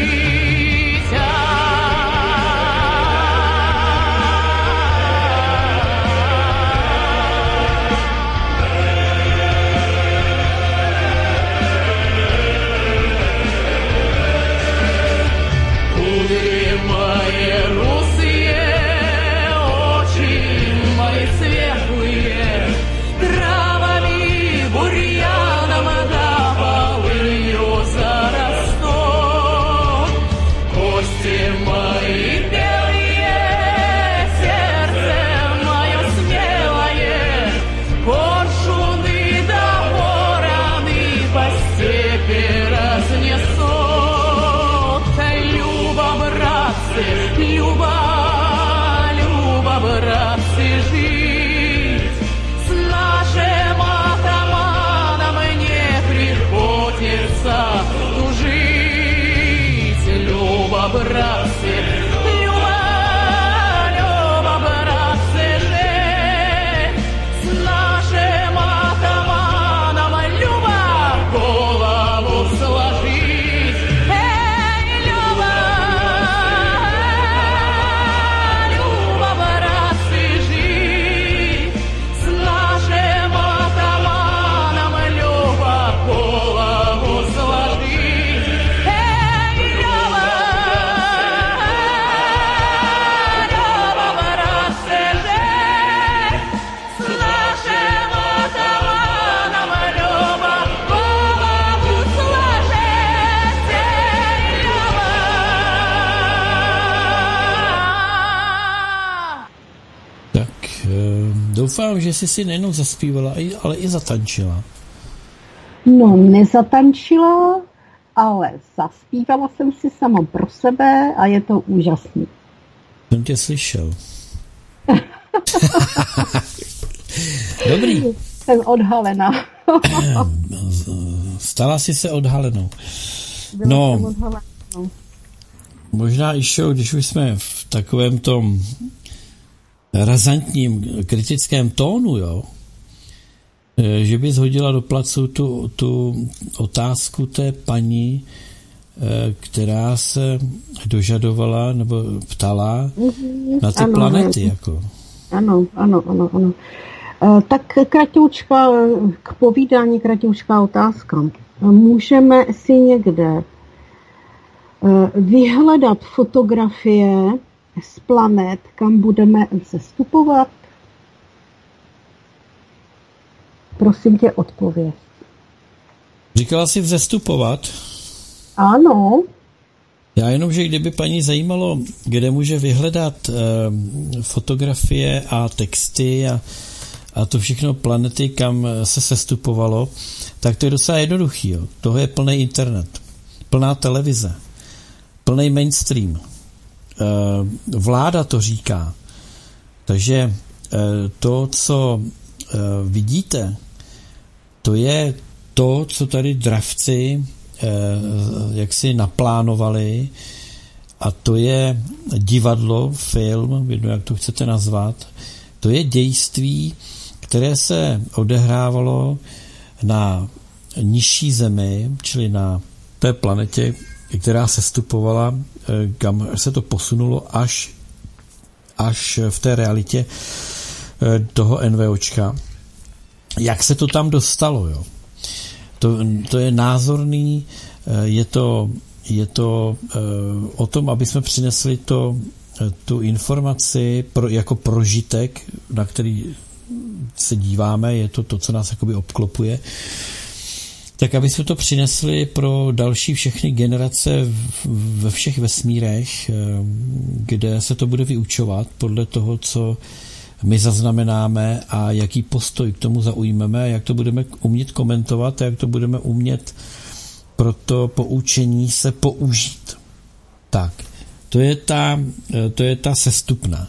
Люба, Люба, братцы, жить. С нашим атаманом не приходится тужить. Люба, братцы, Люба, Люба, братцы, жить. С нашим атаманом Люба голову сложить. Эй, Люба, doufám, že jsi si nejenom zaspívala, ale i zatančila. No, nezatančila, ale zaspívala jsem si sama pro sebe a je to úžasný. Jsem tě slyšel. Dobrý. Jsem odhalena. Stala jsi se odhalenou. No, možná i show, když už jsme v takovém tom razantním kritickém tónu, jo, že bys hodila do placu tu, tu otázku té paní, která se dožadovala nebo ptala mm-hmm. na ty ano, planety. Ne. Jako. Ano, ano, ano, ano. Tak kraťoučka, k povídání kraťoučka otázka. Můžeme si někde vyhledat fotografie z planet, kam budeme sestupovat? Prosím tě, odpověď. Říkala jsi vzestupovat? Ano. Já jenom, že kdyby paní zajímalo, kde může vyhledat eh, fotografie a texty a, a to všechno planety, kam se sestupovalo, tak to je docela jednoduchý. Jo. Toho je plný internet, plná televize, plný mainstream. Vláda to říká. Takže to, co vidíte, to je to, co tady dravci jak si naplánovali, a to je divadlo, film, jedno, jak to chcete nazvat, to je dějství, které se odehrávalo na nižší zemi, čili na té planetě, která sestupovala, kam se to posunulo až, až v té realitě toho NVOčka. Jak se to tam dostalo, jo? To, to je názorný, je to, je to o tom, aby jsme přinesli to, tu informaci pro, jako prožitek, na který se díváme, je to to, co nás jakoby obklopuje, tak aby jsme to přinesli pro další všechny generace ve všech vesmírech, kde se to bude vyučovat podle toho, co my zaznamenáme a jaký postoj k tomu zaujmeme, jak to budeme umět komentovat a jak to budeme umět pro to poučení se použít. Tak, to je ta, to je ta sestupna.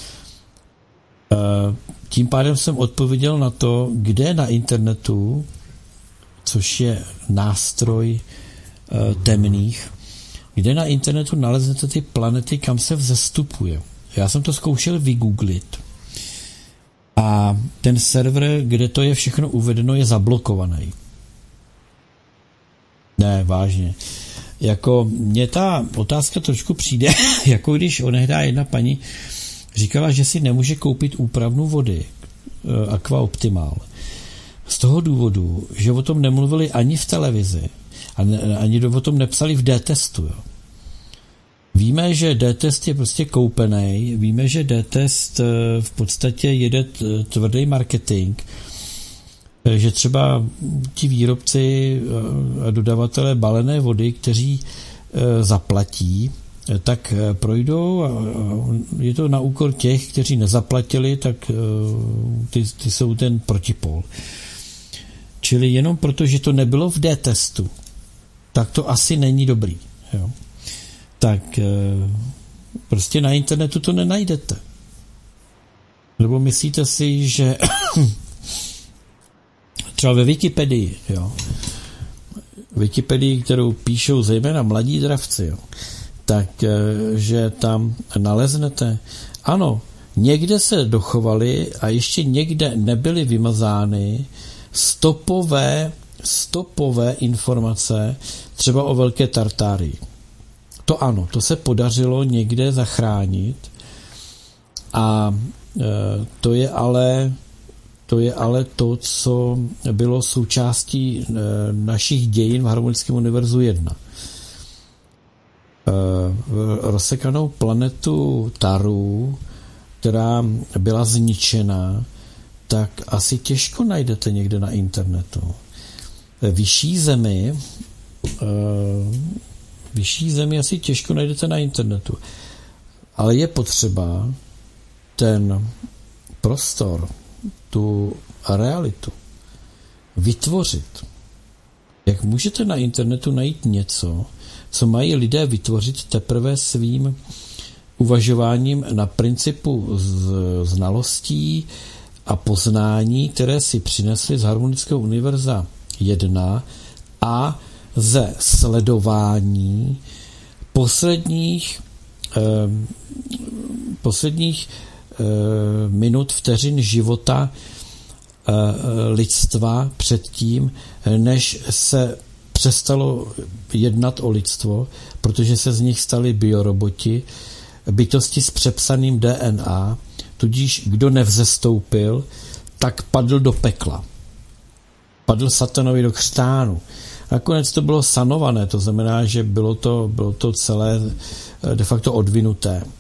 Tím pádem jsem odpověděl na to, kde na internetu, což je nástroj temných, kde na internetu naleznete ty planety, kam se vzestupuje. Já jsem to zkoušel vygooglit. A ten server, kde to je všechno uvedeno, je zablokovaný. Ne, vážně. Jako mně ta otázka trošku přijde, jako když onehdá jedna paní říkala, že si nemůže koupit úpravnu vody Aqua Optimal. Z toho důvodu, že o tom nemluvili ani v televizi, ani o tom nepsali v D-testu. Jo. Víme, že D-test je prostě koupený, víme, že D-test v podstatě jede tvrdý marketing, že třeba ti výrobci a dodavatelé balené vody, kteří zaplatí, tak projdou a je to na úkor těch, kteří nezaplatili, tak ty, ty jsou ten protipol. Čili jenom proto, že to nebylo v D-testu, tak to asi není dobrý. Jo. Tak prostě na internetu to nenajdete. Nebo myslíte si, že třeba ve Wikipedii, jo, Wikipedii, kterou píšou zejména mladí dravci, jo, tak, že tam naleznete, ano, někde se dochovaly a ještě někde nebyly vymazány stopové, stopové informace třeba o Velké Tartárii. To ano, to se podařilo někde zachránit a e, to je ale to je ale to, co bylo součástí e, našich dějin v Harmonickém univerzu jedna. E, rozsekanou planetu Taru, která byla zničena, tak asi těžko najdete někde na internetu. Ve vyšší zemi e, vyšší zemi asi těžko najdete na internetu. Ale je potřeba ten prostor, tu realitu vytvořit. Jak můžete na internetu najít něco, co mají lidé vytvořit teprve svým uvažováním na principu znalostí a poznání, které si přinesli z Harmonického univerza jedna a ze sledování posledních eh, posledních eh, minut, vteřin života eh, lidstva předtím, než se přestalo jednat o lidstvo, protože se z nich stali bioroboti, bytosti s přepsaným D N A, tudíž kdo nevzestoupil, tak padl do pekla. Padl satanovi do křtánu. Nakonec to bylo sanované, to znamená, že bylo to, bylo to celé de facto odvinuté. E,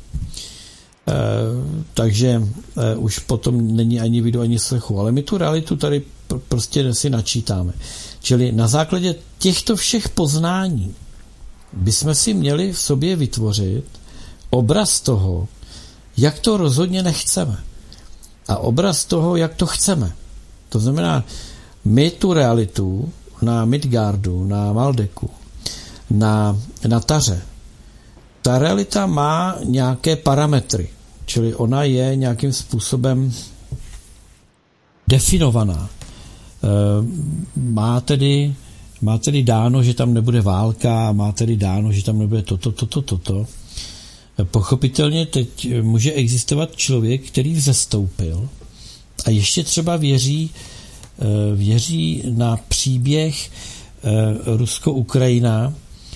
takže e, už potom není ani vidu, ani slechu. Ale my tu realitu tady pr- prostě si načítáme. Čili na základě těchto všech poznání bychom si měli v sobě vytvořit obraz toho, jak to rozhodně nechceme. A obraz toho, jak to chceme. To znamená, my tu realitu na Midgardu, na Maldeku, na, na Taře. Ta realita má nějaké parametry, čili ona je nějakým způsobem definovaná. E, má tedy, má tedy dáno, že tam nebude válka, má tedy dáno, že tam nebude toto, toto, toto. E, pochopitelně teď může existovat člověk, který vzestoupil a ještě třeba věří věří na příběh Rusko-Ukrajina,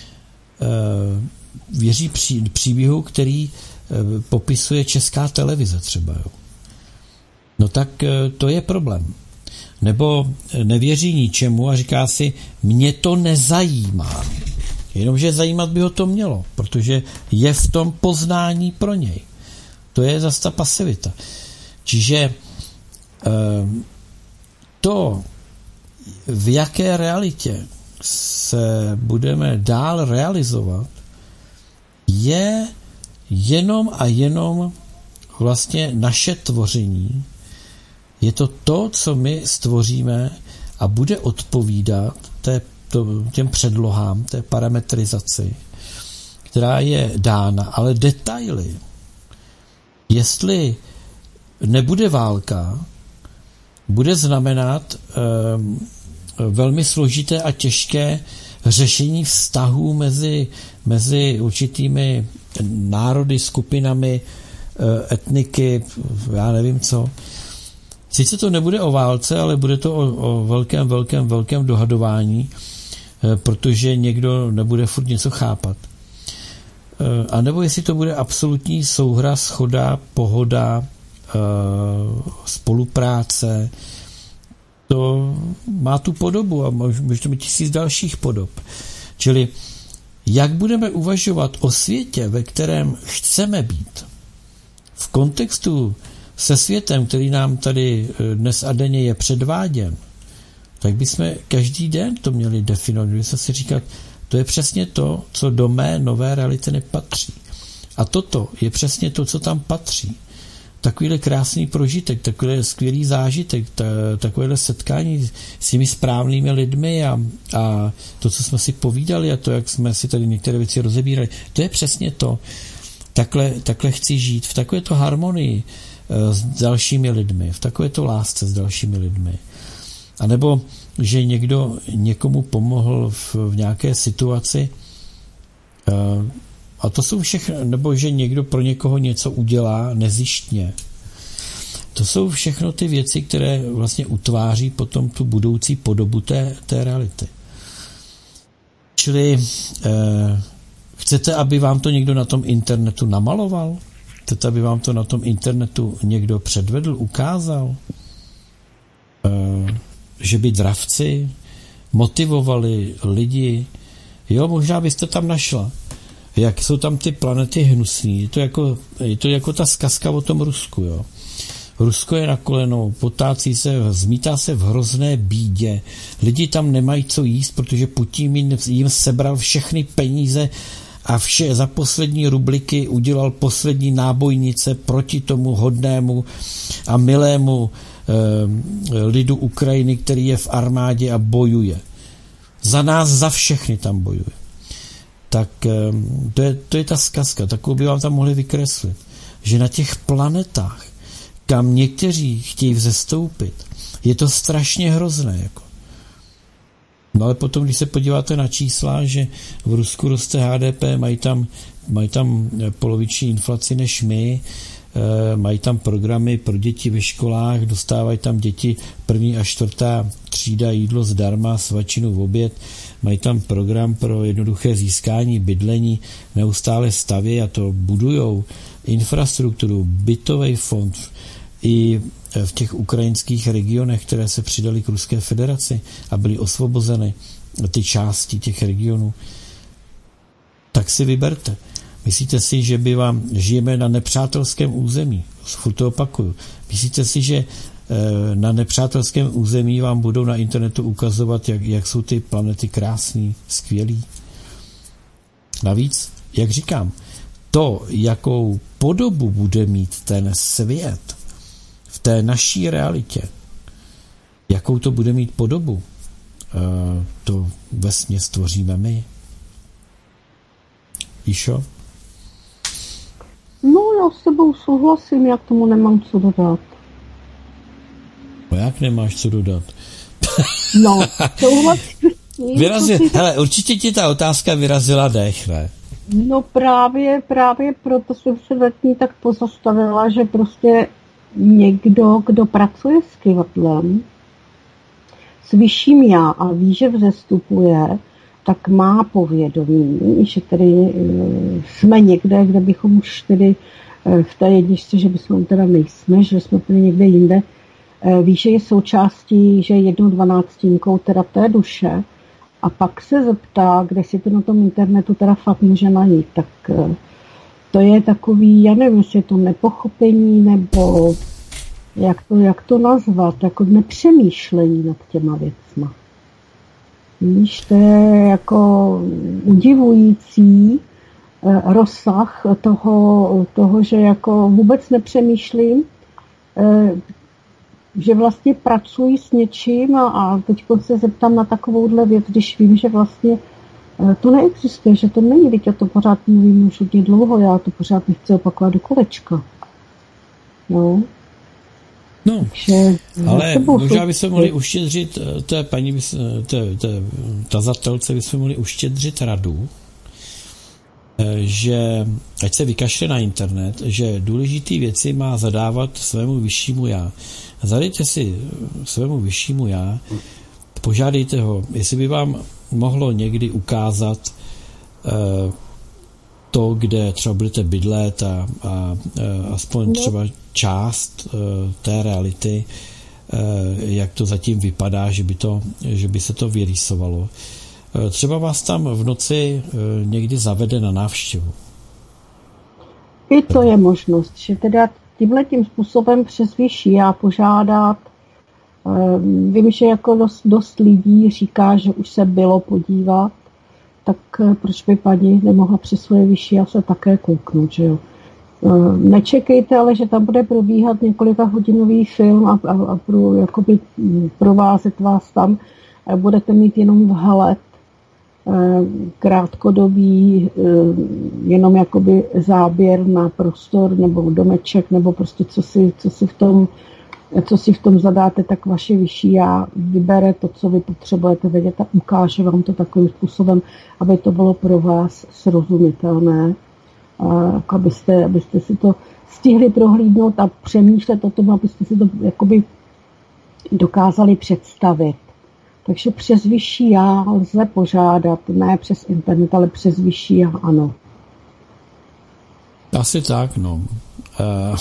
věří pří, příběhu, který popisuje Česká televize třeba. Jo. No tak to je problém. Nebo nevěří ničemu a říká si, mě to nezajímá. Jenomže zajímat by ho to mělo, protože je v tom poznání pro něj. To je zase ta pasivita. Čiže to, v jaké realitě se budeme dál realizovat, je jenom a jenom vlastně naše tvoření. Je to to, co my stvoříme a bude odpovídat té, to, těm předlohám, té parametrizaci, která je dána, ale detaily. Jestli nebude válka, bude znamenat um, velmi složité a těžké řešení vztahů mezi, mezi určitými národy, skupinami, etniky, já nevím co. Sice to nebude o válce, ale bude to o, o velkém, velkém, velkém dohadování, protože někdo nebude furt něco chápat. A nebo jestli to bude absolutní souhra, shoda, pohoda, spolupráce, to má tu podobu a může to mít tisíc dalších podob. Čili jak budeme uvažovat o světě, ve kterém chceme být, v kontextu se světem, který nám tady dnes a denně je předváděn, tak bychom každý den to měli definovat. Bychom si říkat, to je přesně to, co do mé nové reality nepatří. A toto je přesně to, co tam patří. Takovýhle krásný prožitek, takovýhle skvělý zážitek, takovéhle setkání s těmi správnými lidmi a, a to, co jsme si povídali a to, jak jsme si tady některé věci rozebírali, to je přesně to. Takhle, takhle chci žít, v takovéto harmonii s dalšími lidmi, v takovéto lásce s dalšími lidmi. A nebo, že někdo někomu pomohl v, v nějaké situaci a to jsou všechno, nebo že někdo pro někoho něco udělá nezištně. To jsou všechno ty věci, které vlastně utváří potom tu budoucí podobu té, té reality. Čili eh, chcete, aby vám to někdo na tom internetu namaloval? Chcete, aby vám to na tom internetu někdo předvedl, ukázal? Eh, že by dravci motivovali lidi? Jo, možná byste tam našla. Jak jsou tam ty planety hnusný. Je to jako, je to jako ta zkazka o tom Rusku. Jo. Rusko je na kolenou, potácí se, zmítá se v hrozné bídě. Lidi tam nemají co jíst, protože Putin jim sebral všechny peníze a vše za poslední rubliky udělal poslední nábojnice proti tomu hodnému a milému eh, lidu Ukrajiny, který je v armádě a bojuje. Za nás, za všechny tam bojuje. Tak to je, to je ta zkazka, takovou by vám tam mohli vykreslit, že na těch planetách, kam někteří chtějí vzestoupit, je to strašně hrozné. Jako. No ale potom, když se podíváte na čísla, že v Rusku roste H D P, mají tam, mají tam poloviční inflaci než my, mají tam programy pro děti ve školách, dostávají tam děti první a čtvrtá třída jídlo zdarma, svačinu v oběd, mají tam program pro jednoduché získání bydlení, neustále staví a to budujou infrastrukturu, bytový fond i v těch ukrajinských regionech, které se přidaly k Ruské federaci a byly osvobozeny ty části těch regionů. Tak si vyberte. Myslíte si, že by vám žijeme na nepřátelském území? Furt to opakuju. Myslíte si, že na nepřátelském území vám budou na internetu ukazovat, jak, jak jsou ty planety krásný, skvělý? Navíc, jak říkám, to, jakou podobu bude mít ten svět v té naší realitě, jakou to bude mít podobu, to vesměs tvoříme my. Víšo? No, já s tebou souhlasím, já k tomu nemám co dodat. No jak nemáš co dodat? No, souhlasím. Vyrazil, hele, určitě ti ta otázka vyrazila dech, ne? No právě, právě proto jsem se nad ní tak pozastavila, že prostě někdo, kdo pracuje s kyvadlem, s vyšším já a ví, že vzestupuje, tak má povědomí, že tedy jsme někde, kde bychom už tedy v té jedničce, že bychom teda nejsme, že jsme tedy někde jinde, ví, že je součástí, že je jednou dvanáctinkou teda té duše a pak se zeptá, kde si to na tom internetu teda fakt může najít, tak to je takový, já nevím, jestli je to nepochopení, nebo jak to, jak to nazvat, jako nepřemýšlení nad těma věcma. Víš, to je jako udivující eh, rozsah toho, toho, že jako vůbec nepřemýšlím, eh, že vlastně pracuji s něčím a, a teď se zeptám na takovouhle věc, když vím, že vlastně eh, to neexistuje, že to není, teď já to pořád mluvím už hodně dlouho, já to pořád nechci opakovat do kolečka. No. No, ale možná bychom mohli uštědřit té paní, té, té tazatelce bychom mohli uštědřit radu, že ať se vykašle na internet, že důležitý věci má zadávat svému vyššímu já. Zadejte si svému vyššímu já, požádejte ho, jestli by vám mohlo někdy ukázat to, kde třeba budete bydlet a, a, a aspoň třeba část uh, té reality, uh, jak to zatím vypadá, že by, to, že by se to vyrýsovalo. Uh, třeba vás tam v noci uh, někdy zavede na návštěvu. I to je možnost, že teda tímhletím způsobem přes vyšší já požádat. Uh, vím, že jako dost, dost lidí říká, že už se bylo podívat, tak uh, proč by paní nemohla přes svoje vyšší já se také kouknout, že jo. Nečekejte, ale že tam bude probíhat několika hodinový film a, a, a pro, jakoby provázet vás tam. Budete mít jenom vhled krátkodobý, jenom jakoby záběr na prostor nebo domeček, nebo prostě co si, co si v tom, co si v tom zadáte, tak vaše vyšší já vybere to, co vy potřebujete vědět a ukáže vám to takovým způsobem, aby to bylo pro vás srozumitelné. A abyste, abyste si to stihli prohlídnout a přemýšlet o tom, abyste si to jakoby dokázali představit. Takže přes vyšší já lze požádat, ne přes internet, ale přes vyšší já, ano. Asi tak, no. Uh,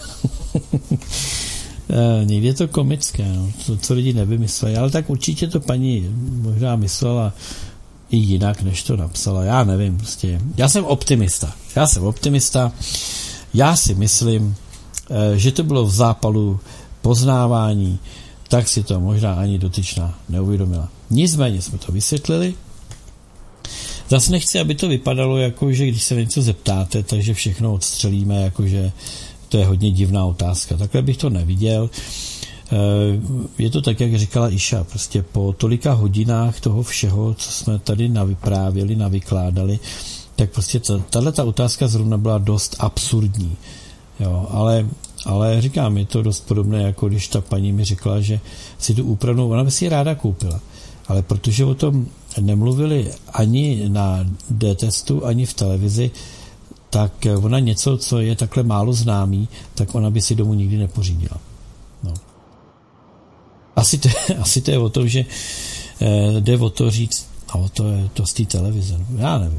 uh, někdy je to komické, no. To, co lidi nevymysleli, ale tak určitě to paní možná myslela i jinak, než to napsala. Já nevím, prostě. Já jsem optimista. Já jsem optimista. Já si myslím, že to bylo v zápalu poznávání, tak si to možná ani dotyčná neuvědomila. Nicméně jsme to vysvětlili. Zase nechci, aby to vypadalo jako, že když se něco zeptáte, takže všechno odstřelíme, jakože to je hodně divná otázka. Takhle bych to neviděl. Je to tak, jak říkala Iša, prostě po tolika hodinách toho všeho, co jsme tady navyprávěli, navykládali, tak prostě tato otázka zrovna byla dost absurdní. Jo, ale, ale říkám, je to dost podobné, jako když ta paní mi řekla, že si tu úpravnou, ona by si ji ráda koupila, ale protože o tom nemluvili ani na D-testu, ani v televizi, tak ona něco, co je takhle málo známý, tak ona by si domů nikdy nepořídila. No. Asi to, asi to je o tom, že eh, jde o to říct, a o to je to z té televize. Já nevím.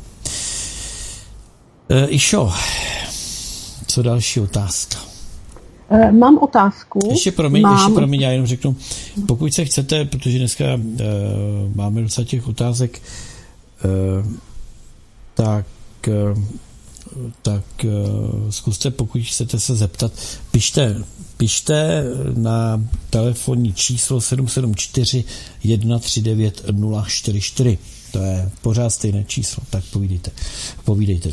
E, Išo, co další otázka? E, mám otázku. Ještě promiň, mám... ještě promiň, já jenom řeknu, pokud se chcete, protože dneska e, máme docela těch otázek, e, tak e, tak uh, zkuste, pokud chcete se zeptat, pište, pište na telefonní číslo sedm sedm čtyři jedna tři devět nula čtyři čtyři. To je pořád stejné číslo, tak povídejte. Povídejte.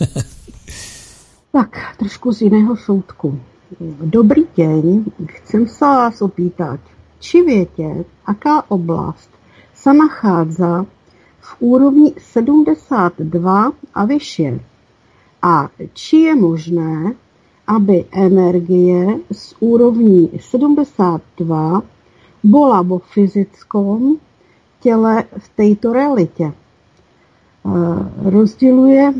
Tak, trošku z jiného soudku. Dobrý den, chcem se vás opýtať, či viete, aká oblast sa nachádza v úrovni sedmdesát dva a vyššie? A či je možné, aby energie z úrovní sedmdesát dva bola vo fyzickom těle v této realitě? Rozděluje,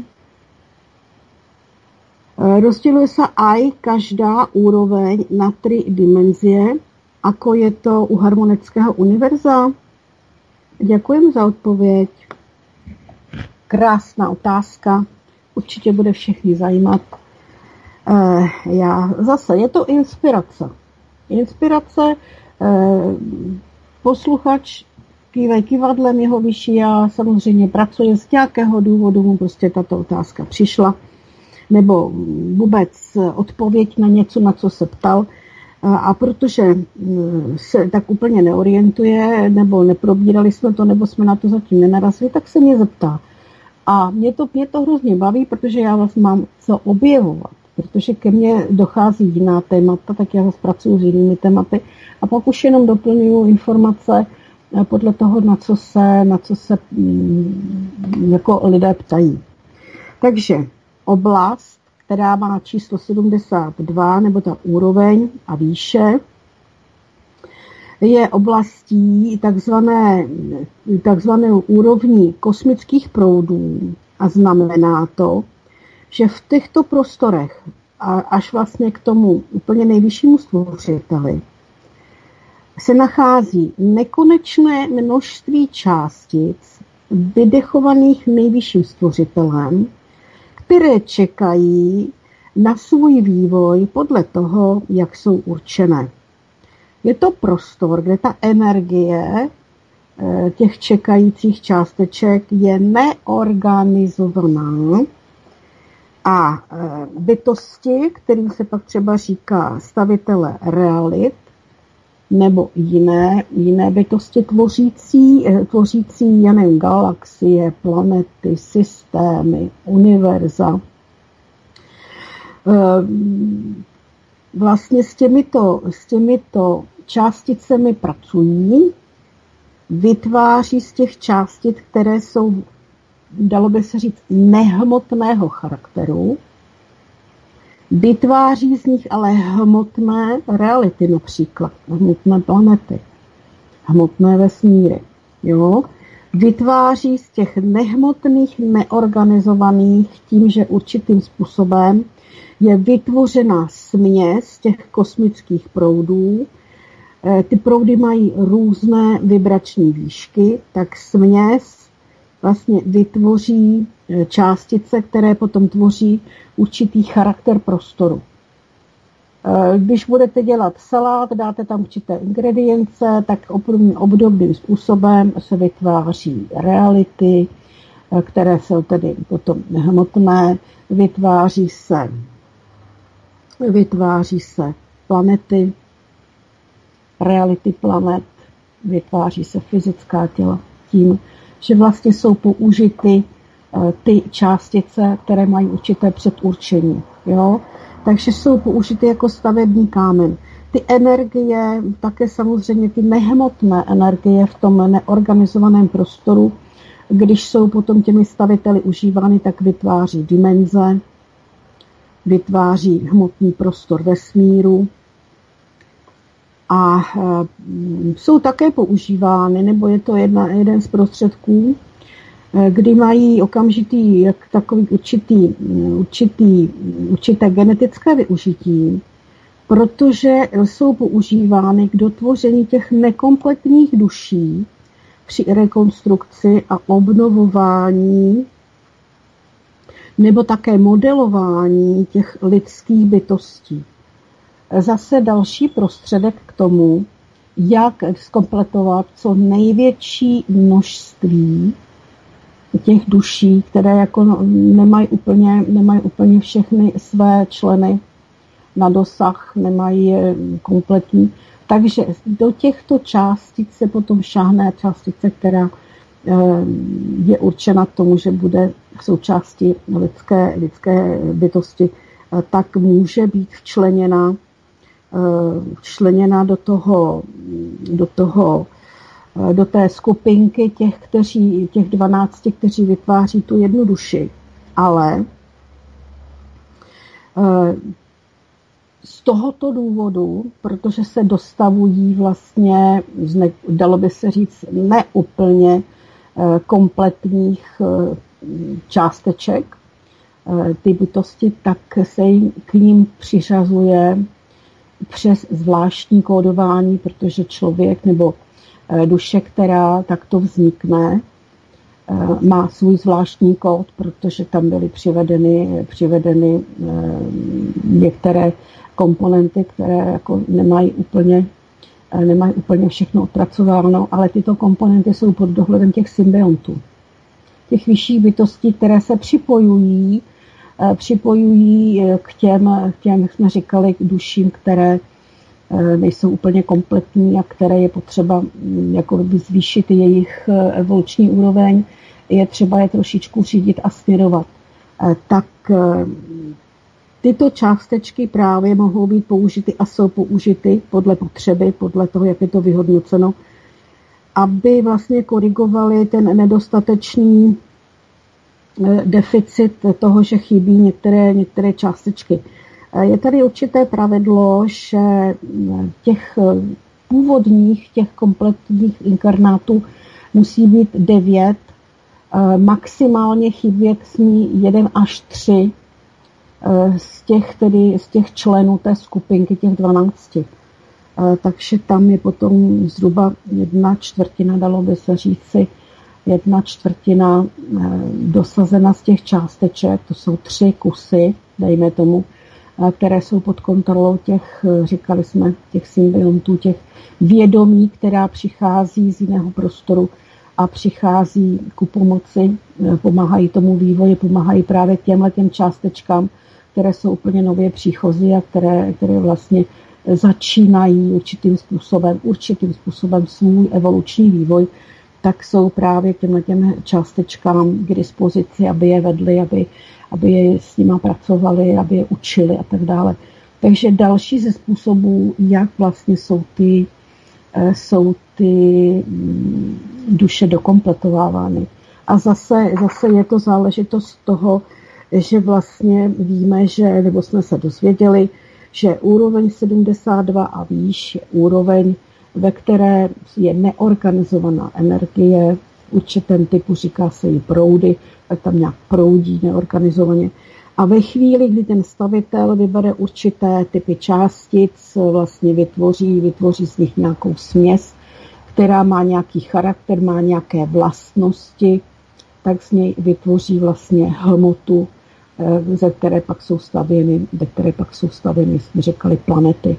rozděluje se aj každá úroveň na tři dimenzie ako je to u harmonického univerza? Děkujem za odpověď. Krásná otázka. Určitě bude všechny zajímat. Eh, já zase, je to inspirace. Inspirace, eh, posluchač kývej kývadlem, jeho vyšší já samozřejmě pracuje, z nějakého důvodu mu prostě tato otázka přišla, nebo vůbec odpověď na něco, na co se ptal. A protože se tak úplně neorientuje, nebo neprobírali jsme to, nebo jsme na to zatím nenarazili, tak se mě zeptá. A mě to, mě to hrozně baví, protože já vás mám co objevovat. Protože ke mně dochází jiná témata, tak já vás pracuji s jinými tématy. A pak už jenom doplňuji informace podle toho, na co se, na co se jako lidé ptají. Takže oblast, která má číslo sedmdesát dva, nebo ta úroveň a výše, je oblastí takzvané, takzvané úrovní kosmických proudů a znamená to, že v těchto prostorech až vlastně k tomu úplně nejvyššímu stvořiteli se nachází nekonečné množství částic vydechovaných nejvyšším stvořitelem, které čekají na svůj vývoj podle toho, jak jsou určené. Je to prostor, kde ta energie těch čekajících částeček je neorganizovaná a bytosti, kterým se pak třeba říká stavitele realit, nebo jiné, jiné bytosti tvořící, tvořící já nevím, galaxie, planety, systémy, univerza. Vlastně s těmito, s těmito částicemi pracují, vytváří z těch částic, které jsou, dalo by se říct, nehmotného charakteru, vytváří z nich ale hmotné reality, například hmotné planety, hmotné vesmíry. Jo? Vytváří z těch nehmotných, neorganizovaných tím, že určitým způsobem je vytvořena směs těch kosmických proudů. Ty proudy mají různé vibrační výšky, tak směs vlastně vytvoří částice, které potom tvoří určitý charakter prostoru. Když budete dělat salát, dáte tam určité ingredience, tak obdobným způsobem se vytváří reality, které jsou tedy potom hmotné, vytváří se, vytváří se planety, reality planet, vytváří se fyzická těla tím, že vlastně jsou použity ty částice, které mají určité předurčení. Jo? Takže jsou použity jako stavební kámen. Ty energie, také samozřejmě ty nehmotné energie v tom neorganizovaném prostoru, když jsou potom těmi staviteli užívány, tak vytváří dimenze, vytváří hmotný prostor vesmíru a jsou také používány, nebo je to jedna, jeden z prostředků, kdy mají okamžitý jak takový určitý, určitý, určité genetické využití, protože jsou používány k dotvoření těch nekompletních duší při rekonstrukci a obnovování nebo také modelování těch lidských bytostí. Zase další prostředek k tomu, jak zkompletovat co největší množství těch duší, které jako nemají úplně, nemají úplně všechny své členy na dosah, nemají je kompletní. Takže do těchto částic se potom šáhne částice, která je určena k tomu, že bude součástí lidské, lidské bytosti, tak může být včleněna, včleněna do toho, do toho do té skupinky těch, kteří, těch dvanácti, kteří vytváří tu jednu duši. Ale z tohoto důvodu, protože se dostavují vlastně, dalo by se říct, neúplně kompletních částeček ty bytosti, tak se jim, k ním přiřazuje přes zvláštní kódování, protože člověk nebo duše, která takto vznikne, má svůj zvláštní kód, protože tam byly přivedeny, přivedeny některé komponenty, které jako nemají úplně, nemají úplně všechno odpracováno, ale tyto komponenty jsou pod dohledem těch symbiontů. Těch vyšších bytostí, které se připojují, připojují k těm, k těm, jak jsme říkali, k duším, které nejsou úplně kompletní a které je potřeba jako by zvýšit jejich evoluční úroveň, je třeba je trošičku řídit a směrovat. Tak tyto částečky právě mohou být použity a jsou použity podle potřeby, podle toho, jak je to vyhodnoceno, aby vlastně korigovali ten nedostatečný deficit toho, že chybí některé, některé částečky. Je tady určité pravidlo, že těch původních, těch kompletních inkarnátů musí být devět, maximálně chybět smí jeden až tři z těch, tedy, z těch členů té skupinky, těch dvanácti. Takže tam je potom zhruba jedna čtvrtina, dalo by se říci, jedna čtvrtina dosazena z těch částeček, to jsou tři kusy, dejme tomu, které jsou pod kontrolou těch, říkali jsme, těch symbiontů, těch vědomí, která přichází z jiného prostoru a přichází ku pomoci, pomáhají tomu vývoji, pomáhají právě těmhle těm částečkám, které jsou úplně nově příchozí a které, které vlastně začínají určitým způsobem, určitým způsobem svůj evoluční vývoj, tak jsou právě těmhle těm částečkám k dispozici, aby je vedli, aby, aby je s nima pracovali, aby je učili a tak dále. Takže další ze způsobů, jak vlastně jsou ty, jsou ty duše dokompletovávány. A zase, zase je to záležitost toho, že vlastně víme, že, nebo jsme se dozvěděli, že úroveň sedmdesát dva a výš je úroveň, ve které je neorganizovaná energie, v určitém typu říká se jí proudy, tak tam nějak proudí neorganizovaně. A ve chvíli, kdy ten stavitel vybere určité typy částic, vlastně vytvoří, vytvoří z nich nějakou směs, která má nějaký charakter, má nějaké vlastnosti, tak z něj vytvoří vlastně hmotu, ze které pak jsou stavěny, ze které pak jsou stavěny, jsme říkali, planety,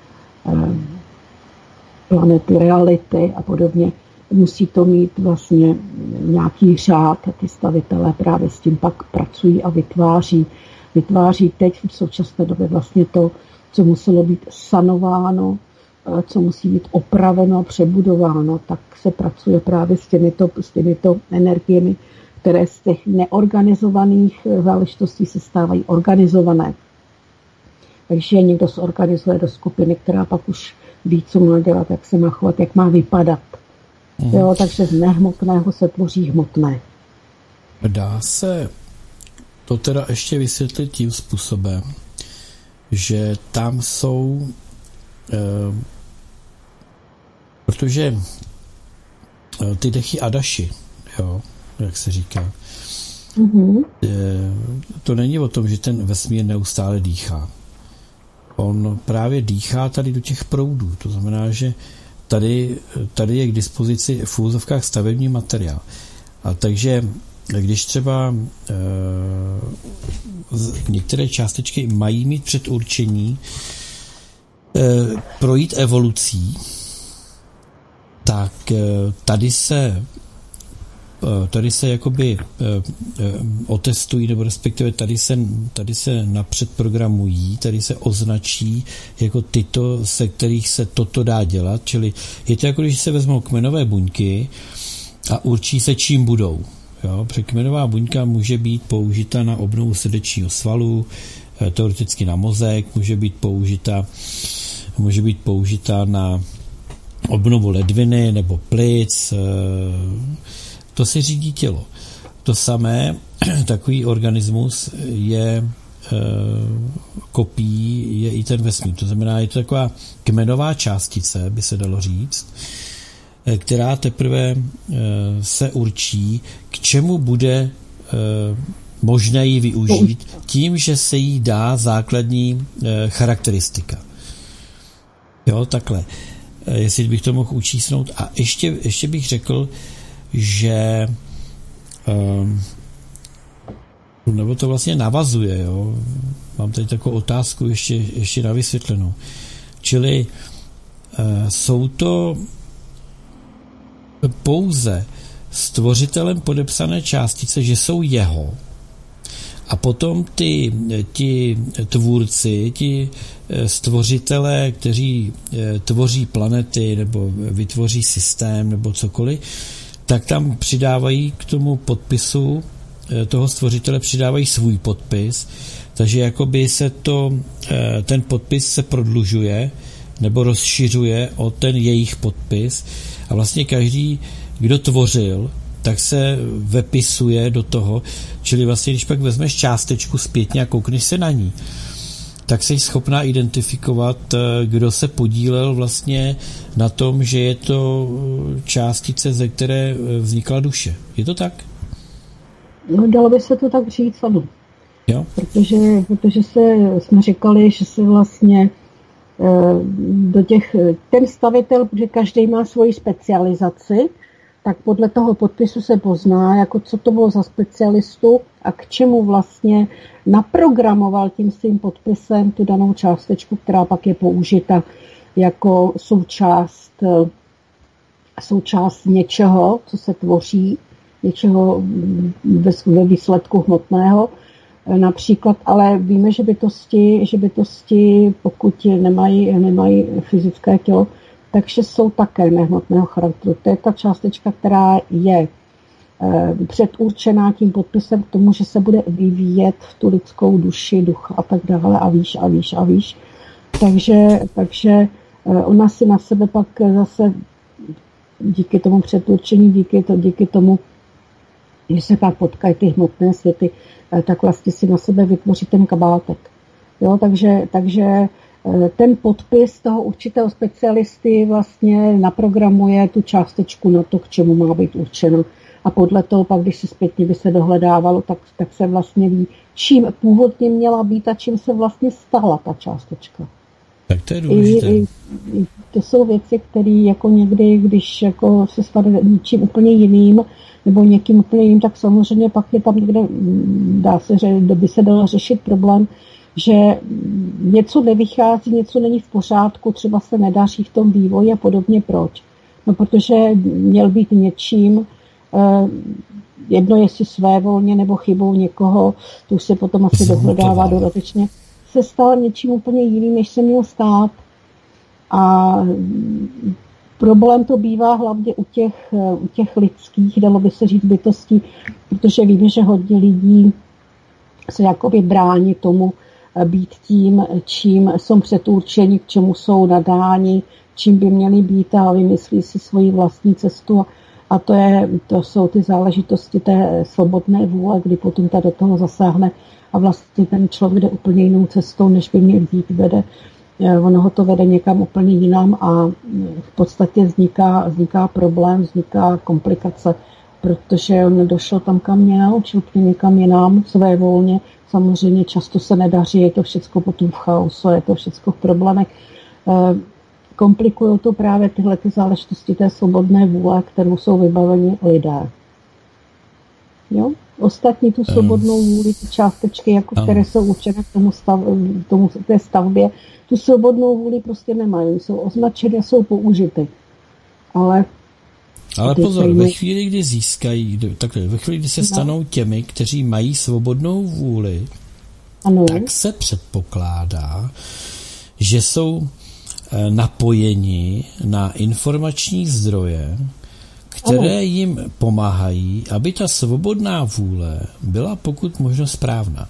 planety, reality a podobně. Musí to mít vlastně nějaký řád, ty stavitelé právě s tím pak pracují a vytváří. Vytváří teď v současné době vlastně to, co muselo být sanováno, co musí být opraveno, přebudováno, tak se pracuje právě s těmito, s těmito energiemi, které z těch neorganizovaných záležitostí se stávají organizované. Takže někdo zorganizuje do skupiny, která pak už ví, co má dělat, jak se má chovat, jak má vypadat. Mm. Jo, takže z nehmotného se tvoří hmotné. Dá se to teda ještě vysvětlit tím způsobem, že tam jsou, eh, protože eh, ty dechy Adaši, jo, jak se říká, mm-hmm. eh, to není o tom, že ten vesmír neustále dýchá. On právě dýchá tady do těch proudů. To znamená, že tady, tady je k dispozici v úzovkách stavební materiál. A takže když třeba e, některé částečky mají mít předurčení e, projít evolucí, tak e, tady se tady se jakoby otestují, nebo respektive tady se, tady se napřed programují, tady se označí jako tyto, se kterých se toto dá dělat, čili je to jako když se vezmou kmenové buňky a určí se, čím budou. Jo? Protože kmenová buňka může být použita na obnovu srdečního svalu, teoreticky na mozek, může být použita, může být použita na obnovu ledviny nebo plic. To si řídí tělo. To samé, takový organismus je e, kopií, je i ten vesmír. To znamená, je to taková kmenová částice, by se dalo říct, e, která teprve e, se určí, k čemu bude e, možné ji využít, tím, že se jí dá základní e, charakteristika. Jo, takhle. Jestli bych to mohl učísnout. A ještě, ještě bych řekl, že um, nebo to vlastně navazuje, jo. Mám tady takovou otázku ještě, ještě na vysvětlenou. Čili uh, jsou to pouze stvořitelem podepsané částice, že jsou jeho. A potom ty, ti tvůrci, ti stvořitelé, kteří tvoří planety nebo vytvoří systém nebo cokoliv, tak tam přidávají k tomu podpisu toho stvořitele přidávají svůj podpis, takže jakoby se to, ten podpis se prodlužuje nebo rozšiřuje o ten jejich podpis a vlastně každý, kdo tvořil, tak se vepisuje do toho, čili vlastně, když pak vezmeš částečku zpětně a koukneš se na ní, tak jsi schopná identifikovat, kdo se podílel vlastně na tom, že je to částice, ze které vznikla duše. Je to tak? No, dalo by se to tak říct, ano. Jo? Protože, protože se, jsme říkali, že se vlastně do těch, ten stavitel, protože každý má svoji specializaci, tak podle toho podpisu se pozná, jako co to bylo za specialistu a k čemu vlastně naprogramoval tím svým podpisem tu danou částečku, která pak je použita jako součást, součást něčeho, co se tvoří, něčeho ve výsledku hmotného. Například, ale víme, že bytosti, že bytosti pokud nemají, nemají fyzické tělo, takže jsou také nehmotného charakteru. To je ta částečka, která je e, předurčená tím podpisem k tomu, že se bude vyvíjet v tu lidskou duši, ducha a tak dále a výš a výš a výš. Takže, takže e, ona si na sebe pak zase díky tomu předurčení, díky, to, díky tomu, že se pak potkají ty hmotné světy, e, tak vlastně si na sebe vytvoří ten kabátek. Jo, takže, takže ten podpis toho určitého specialisty vlastně naprogramuje tu částečku na to, k čemu má být určeno. A podle toho pak, když se zpětně by se dohledávalo, tak, tak se vlastně ví, čím původně měla být a čím se vlastně stala ta částečka. Tak to je důležité. I, i, to jsou věci, které jako někdy, když jako se stane něčím úplně jiným, nebo někým úplně jiným, tak samozřejmě pak je tam někde, dá se, že by se dalo řešit problém, že něco nevychází, něco není v pořádku, třeba se nedaří v tom vývoji a podobně. Proč? No, protože měl být něčím, jedno jestli svévolně nebo chybou někoho, to už se potom asi dohledává dodatečně, se stal něčím úplně jiným, než se měl stát. A problém to bývá hlavně u těch, u těch lidských, dalo by se říct, bytostí, protože víme, že hodně lidí se jakoby brání tomu, být tím, čím jsou předurčeni, k čemu jsou nadáni, čím by měli být a vymyslí si svoji vlastní cestu. A to, je, to jsou ty záležitosti té svobodné vůle, kdy potom ta do toho zasáhne a vlastně ten člověk jde úplně jinou cestou, než by měl jít, vede. Ono ho to vede někam úplně jinam a v podstatě vzniká, vzniká problém, vzniká komplikace, protože on došel tam, kam měl, či úplně někam jinam, své volně. Samozřejmě často se nedaří, je to všechno potom v chaosu, je to všechno v problémech. Komplikují to právě tyhle ty záležitosti té svobodné vůle, kterou jsou vybaveni lidé. Jo? Ostatní tu svobodnou vůli, ty částečky, jako které jsou určené k tomu, stav, tomu té stavbě, tu svobodnou vůli prostě nemají. Jsou označeny, jsou použity. Ale Ale pozor, ve chvíli, kdy získají, takhle, ve chvíli, kdy se stanou těmi, kteří mají svobodnou vůli, ano. tak se předpokládá, že jsou napojeni na informační zdroje, které ano. jim pomáhají, aby ta svobodná vůle byla pokud možno správná.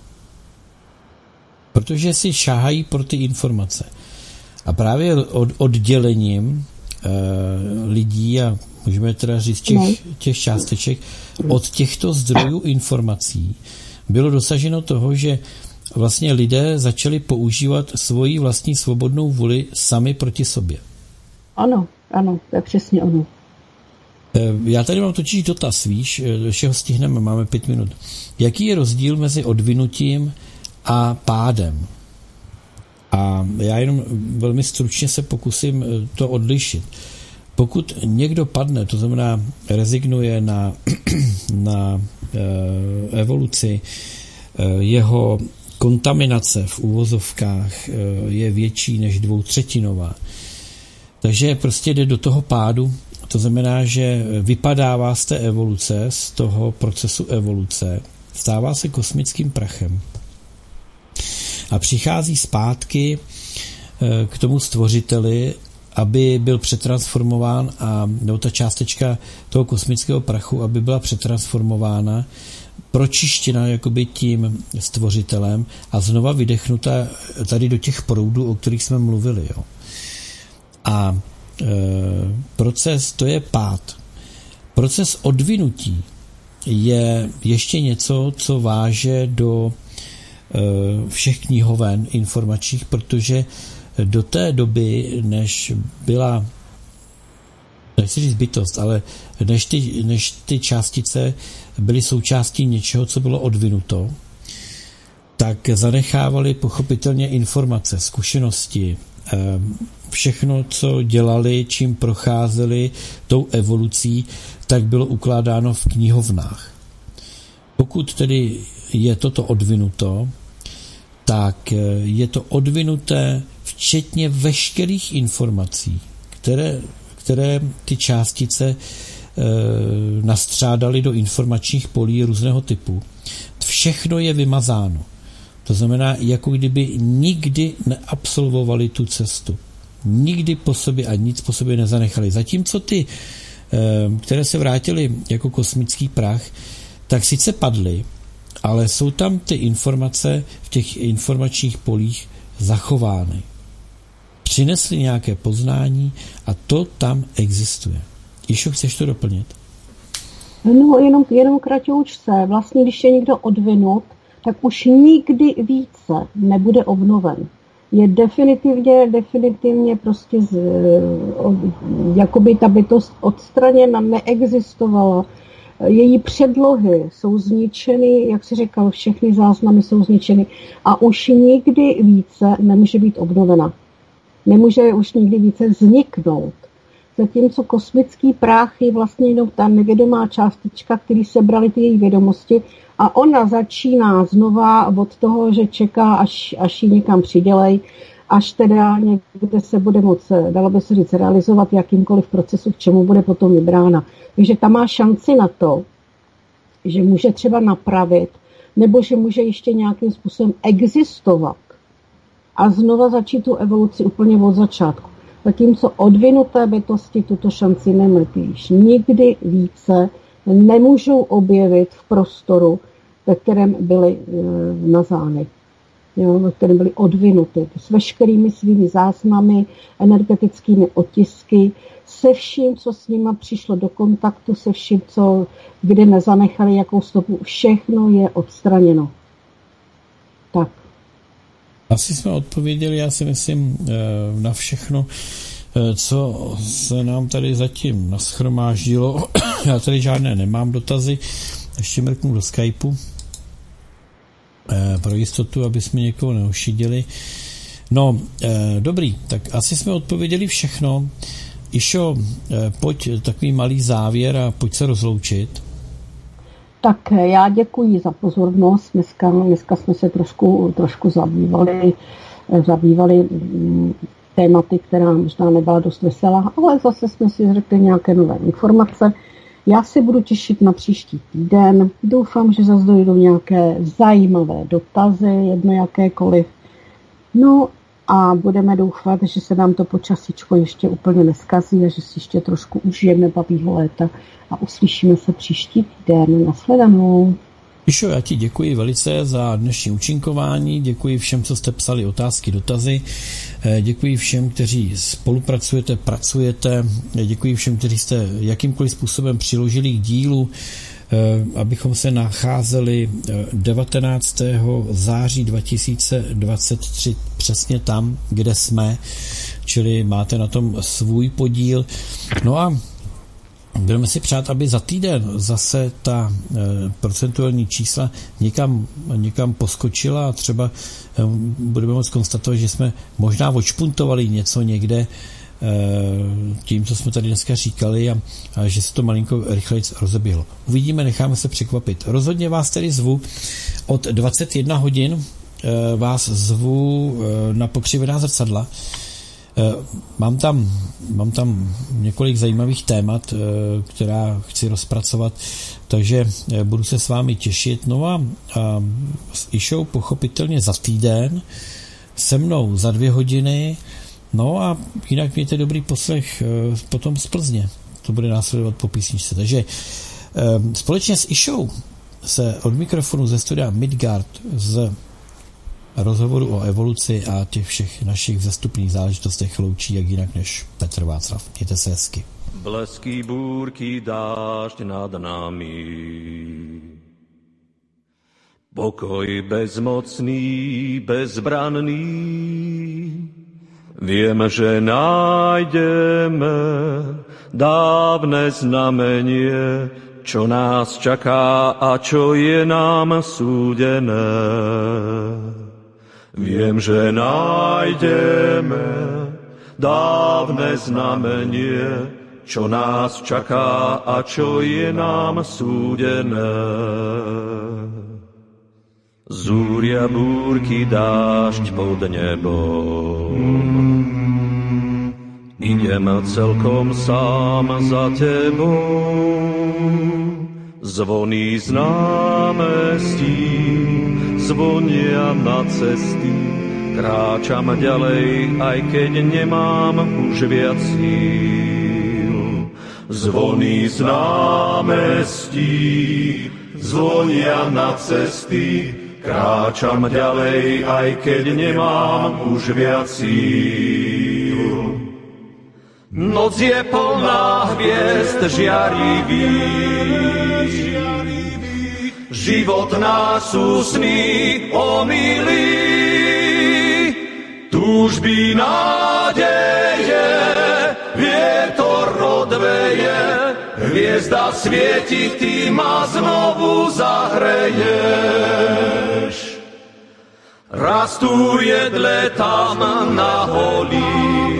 Protože si šáhají pro ty informace. A právě od, oddělením e, lidí a můžeme teda říct těch, těch částeček od těchto zdrojů informací bylo dosaženo toho, že vlastně lidé začali používat svoji vlastní svobodnou vůli sami proti sobě. Ano, ano, to je přesně ono. Já tady mám totiž dotaz, víš, všeho stihneme, máme pět minut. Jaký je rozdíl mezi odvinutím a pádem? A já jenom velmi stručně se pokusím to odlišit. Pokud někdo padne, to znamená rezignuje na, na e, evoluci, e, jeho kontaminace v uvozovkách e, je větší než dvoutřetinová. Takže prostě jde do toho pádu, to znamená, že vypadává z té evoluce, z toho procesu evoluce, stává se kosmickým prachem a přichází zpátky e, k tomu stvořiteli, aby byl přetransformován a nebo ta částečka toho kosmického prachu, aby byla přetransformována, pročištěna jakoby tím stvořitelem a znova vydechnuta tady do těch proudů, o kterých jsme mluvili. Jo. A e, proces, to je pád. Proces odvinutí je ještě něco, co váže do e, všech knihoven informačních, protože do té doby, než byla, nechci říct bytost, ale než ty, než ty částice byly součástí něčeho, co bylo odvinuto, tak zanechávali pochopitelně informace, zkušenosti, všechno, co dělali, čím procházeli tou evolucí, tak bylo ukládáno v knihovnách. Pokud tedy je toto odvinuto, tak je to odvinuté včetně veškerých informací, které, které ty částice e, nastřádaly do informačních polí různého typu. Všechno je vymazáno. To znamená, jako kdyby nikdy neabsolvovali tu cestu. Nikdy po sobě a nic po sobě nezanechali. Zatímco ty, e, které se vrátily jako kosmický prach, tak sice padly, ale jsou tam ty informace v těch informačních polích zachovány. Přinesli nějaké poznání a to tam existuje. Išo, chceš to doplnit? No, jenom, jenom kratoučce. Vlastně, když je někdo odvinut, tak už nikdy více nebude obnoven. Je definitivně, definitivně prostě z, jakoby ta bytost odstraněna, neexistovala. Její předlohy jsou zničeny, jak si říkal, všechny záznamy jsou zničeny a už nikdy více nemůže být obnovena. Nemůže už nikdy více vzniknout. Zatímco kosmický prach je vlastně jenom ta nevědomá částička, který sebrali ty její vědomosti a ona začíná znova od toho, že čeká, až, až ji někam přidělej, až teda někde se bude moct, dalo by se říct, realizovat jakýmkoliv procesu, k čemu bude potom vybrána. Takže ta má šanci na to, že může třeba napravit, nebo že může ještě nějakým způsobem existovat a znova začít tu evoluci úplně od začátku. Zatímco odvinuté bytosti tuto šanci nemají. Nikdy více nemůžou objevit v prostoru, ve kterém byly nazány. Jo, ve kterém byly odvinuty. S veškerými svými záznamy, energetickými otisky, se vším, co s nima přišlo do kontaktu, se vším, co, kde nezanechali jakou stopu, všechno je odstraněno. Tak. Asi jsme odpověděli, já si myslím, na všechno, co se nám tady zatím nashromáždilo. Já tady žádné nemám dotazy. Ještě mrknu do Skypeu pro jistotu, aby jsme někoho neošidili. No, dobrý, tak asi jsme odpověděli všechno. Išo, pojď takový malý závěr a pojď se rozloučit. Tak já děkuji za pozornost. Dneska, dneska jsme se trošku, trošku zabývali, zabývali tématy, která možná nebyla dost veselá, ale zase jsme si řekli nějaké nové informace. Já se budu těšit na příští týden. Doufám, že zase dojdou nějaké zajímavé dotazy, jedno jakékoliv. No a budeme doufat, že se nám to počasíčko ještě úplně neskazí a že si ještě trošku užijeme babího léta a uslyšíme se příští týden. Nashledanou. Išo, já ti děkuji velice za dnešní účinkování, děkuji všem, co jste psali otázky, dotazy, děkuji všem, kteří spolupracujete, pracujete, děkuji všem, kteří jste jakýmkoliv způsobem přiložili k dílu, abychom se nacházeli devatenáctého září dva tisíce dvacet tři přesně tam, kde jsme, čili máte na tom svůj podíl. No a budeme si přát, aby za týden zase ta e, procentuální čísla někam, někam poskočila a třeba e, budeme moct konstatovat, že jsme možná odšpuntovali něco někde e, tím, co jsme tady dneska říkali a, a že se to malinko rychleji rozeběhlo. Uvidíme, necháme se překvapit. Rozhodně vás tedy zvu od dvacet jedna hodin, e, vás zvu e, na Pokřivená zrcadla. Mám tam, mám tam několik zajímavých témat, která chci rozpracovat, takže budu se s vámi těšit. No a, a s Išou pochopitelně za týden, se mnou za dvě hodiny, no a jinak mějte dobrý poslech potom z Plzně. To bude následovat po písničce. Takže společně s Išou se od mikrofonu ze studia Midgard z rozhovoru o evoluci a těch všech našich vzestupných záležitostech loučí jak jinak než Petr Václav. Mějte se hezky. Blesky, búrky, dážď nad nami. Pokoj bezmocný, bezbranný. Viem, že nájdeme dávne znamenie, čo nás čaká a čo je nám súdené. Viem, že nájdeme dávne znamenie, čo nás čaká a čo je nám súdené. Zúria, búrky, dážď pod nebom. Idem celkom sám za tebou. Zvoní z námestí, zvonia na cesty, kráčam ďalej, aj keď nemám už viac síl. Zvoní z námestí, zvonia na cesty, kráčam ďalej, aj keď nemám už viac síl. Noc je plná hviezd žiarivých, život nás úsny omýli, túžby, nádeje, vietor odveje, hviezda svieti, ty ma znovu zahreješ. Rastú jedle tam na holí,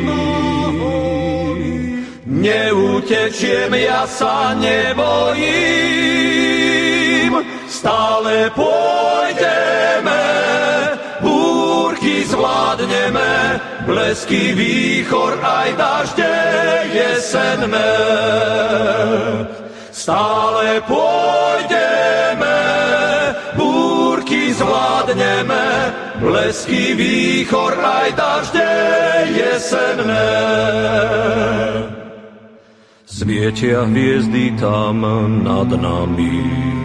neutečiem, ja sa nebojím, stále pôjdeme, búrky zvládneme, blesky, výchor, aj dažde jesenné. Stále pôjdeme, búrky zvládneme, blesky, výchor, aj dažde jesenné. Svietia hviezdy tam nad nami,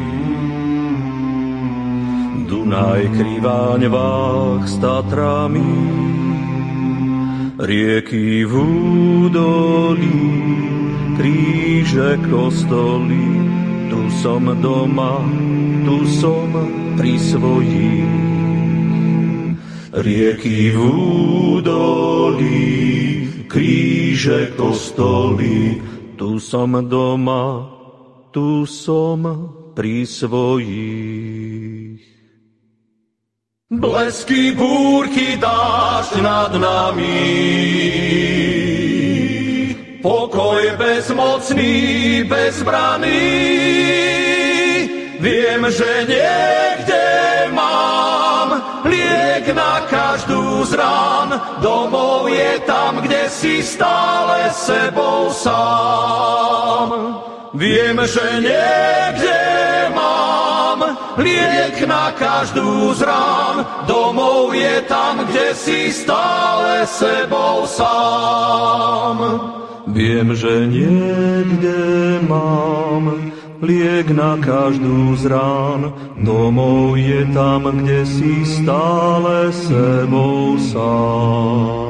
Dunaj kriváň váh s Tatrami, rieky v údolí, kríže, kostoly, tu som doma, tu som pri svojich. Rieky v údolí, kríže, kostoly, tu som doma, tu som pri svojich. Blesky, búrky, dážď nad nami, pokoj bezmocný, bezbraný. Viem, že niekde mám liek na každú z rán, domov je tam, kde si stále sebou sám. Viem, že niekde mám liek na každú z rán, domov je tam, kde si stále sebou sám. Viem, že niekde mám liek na každú z rán, domov je tam, kde si stále sebou sám.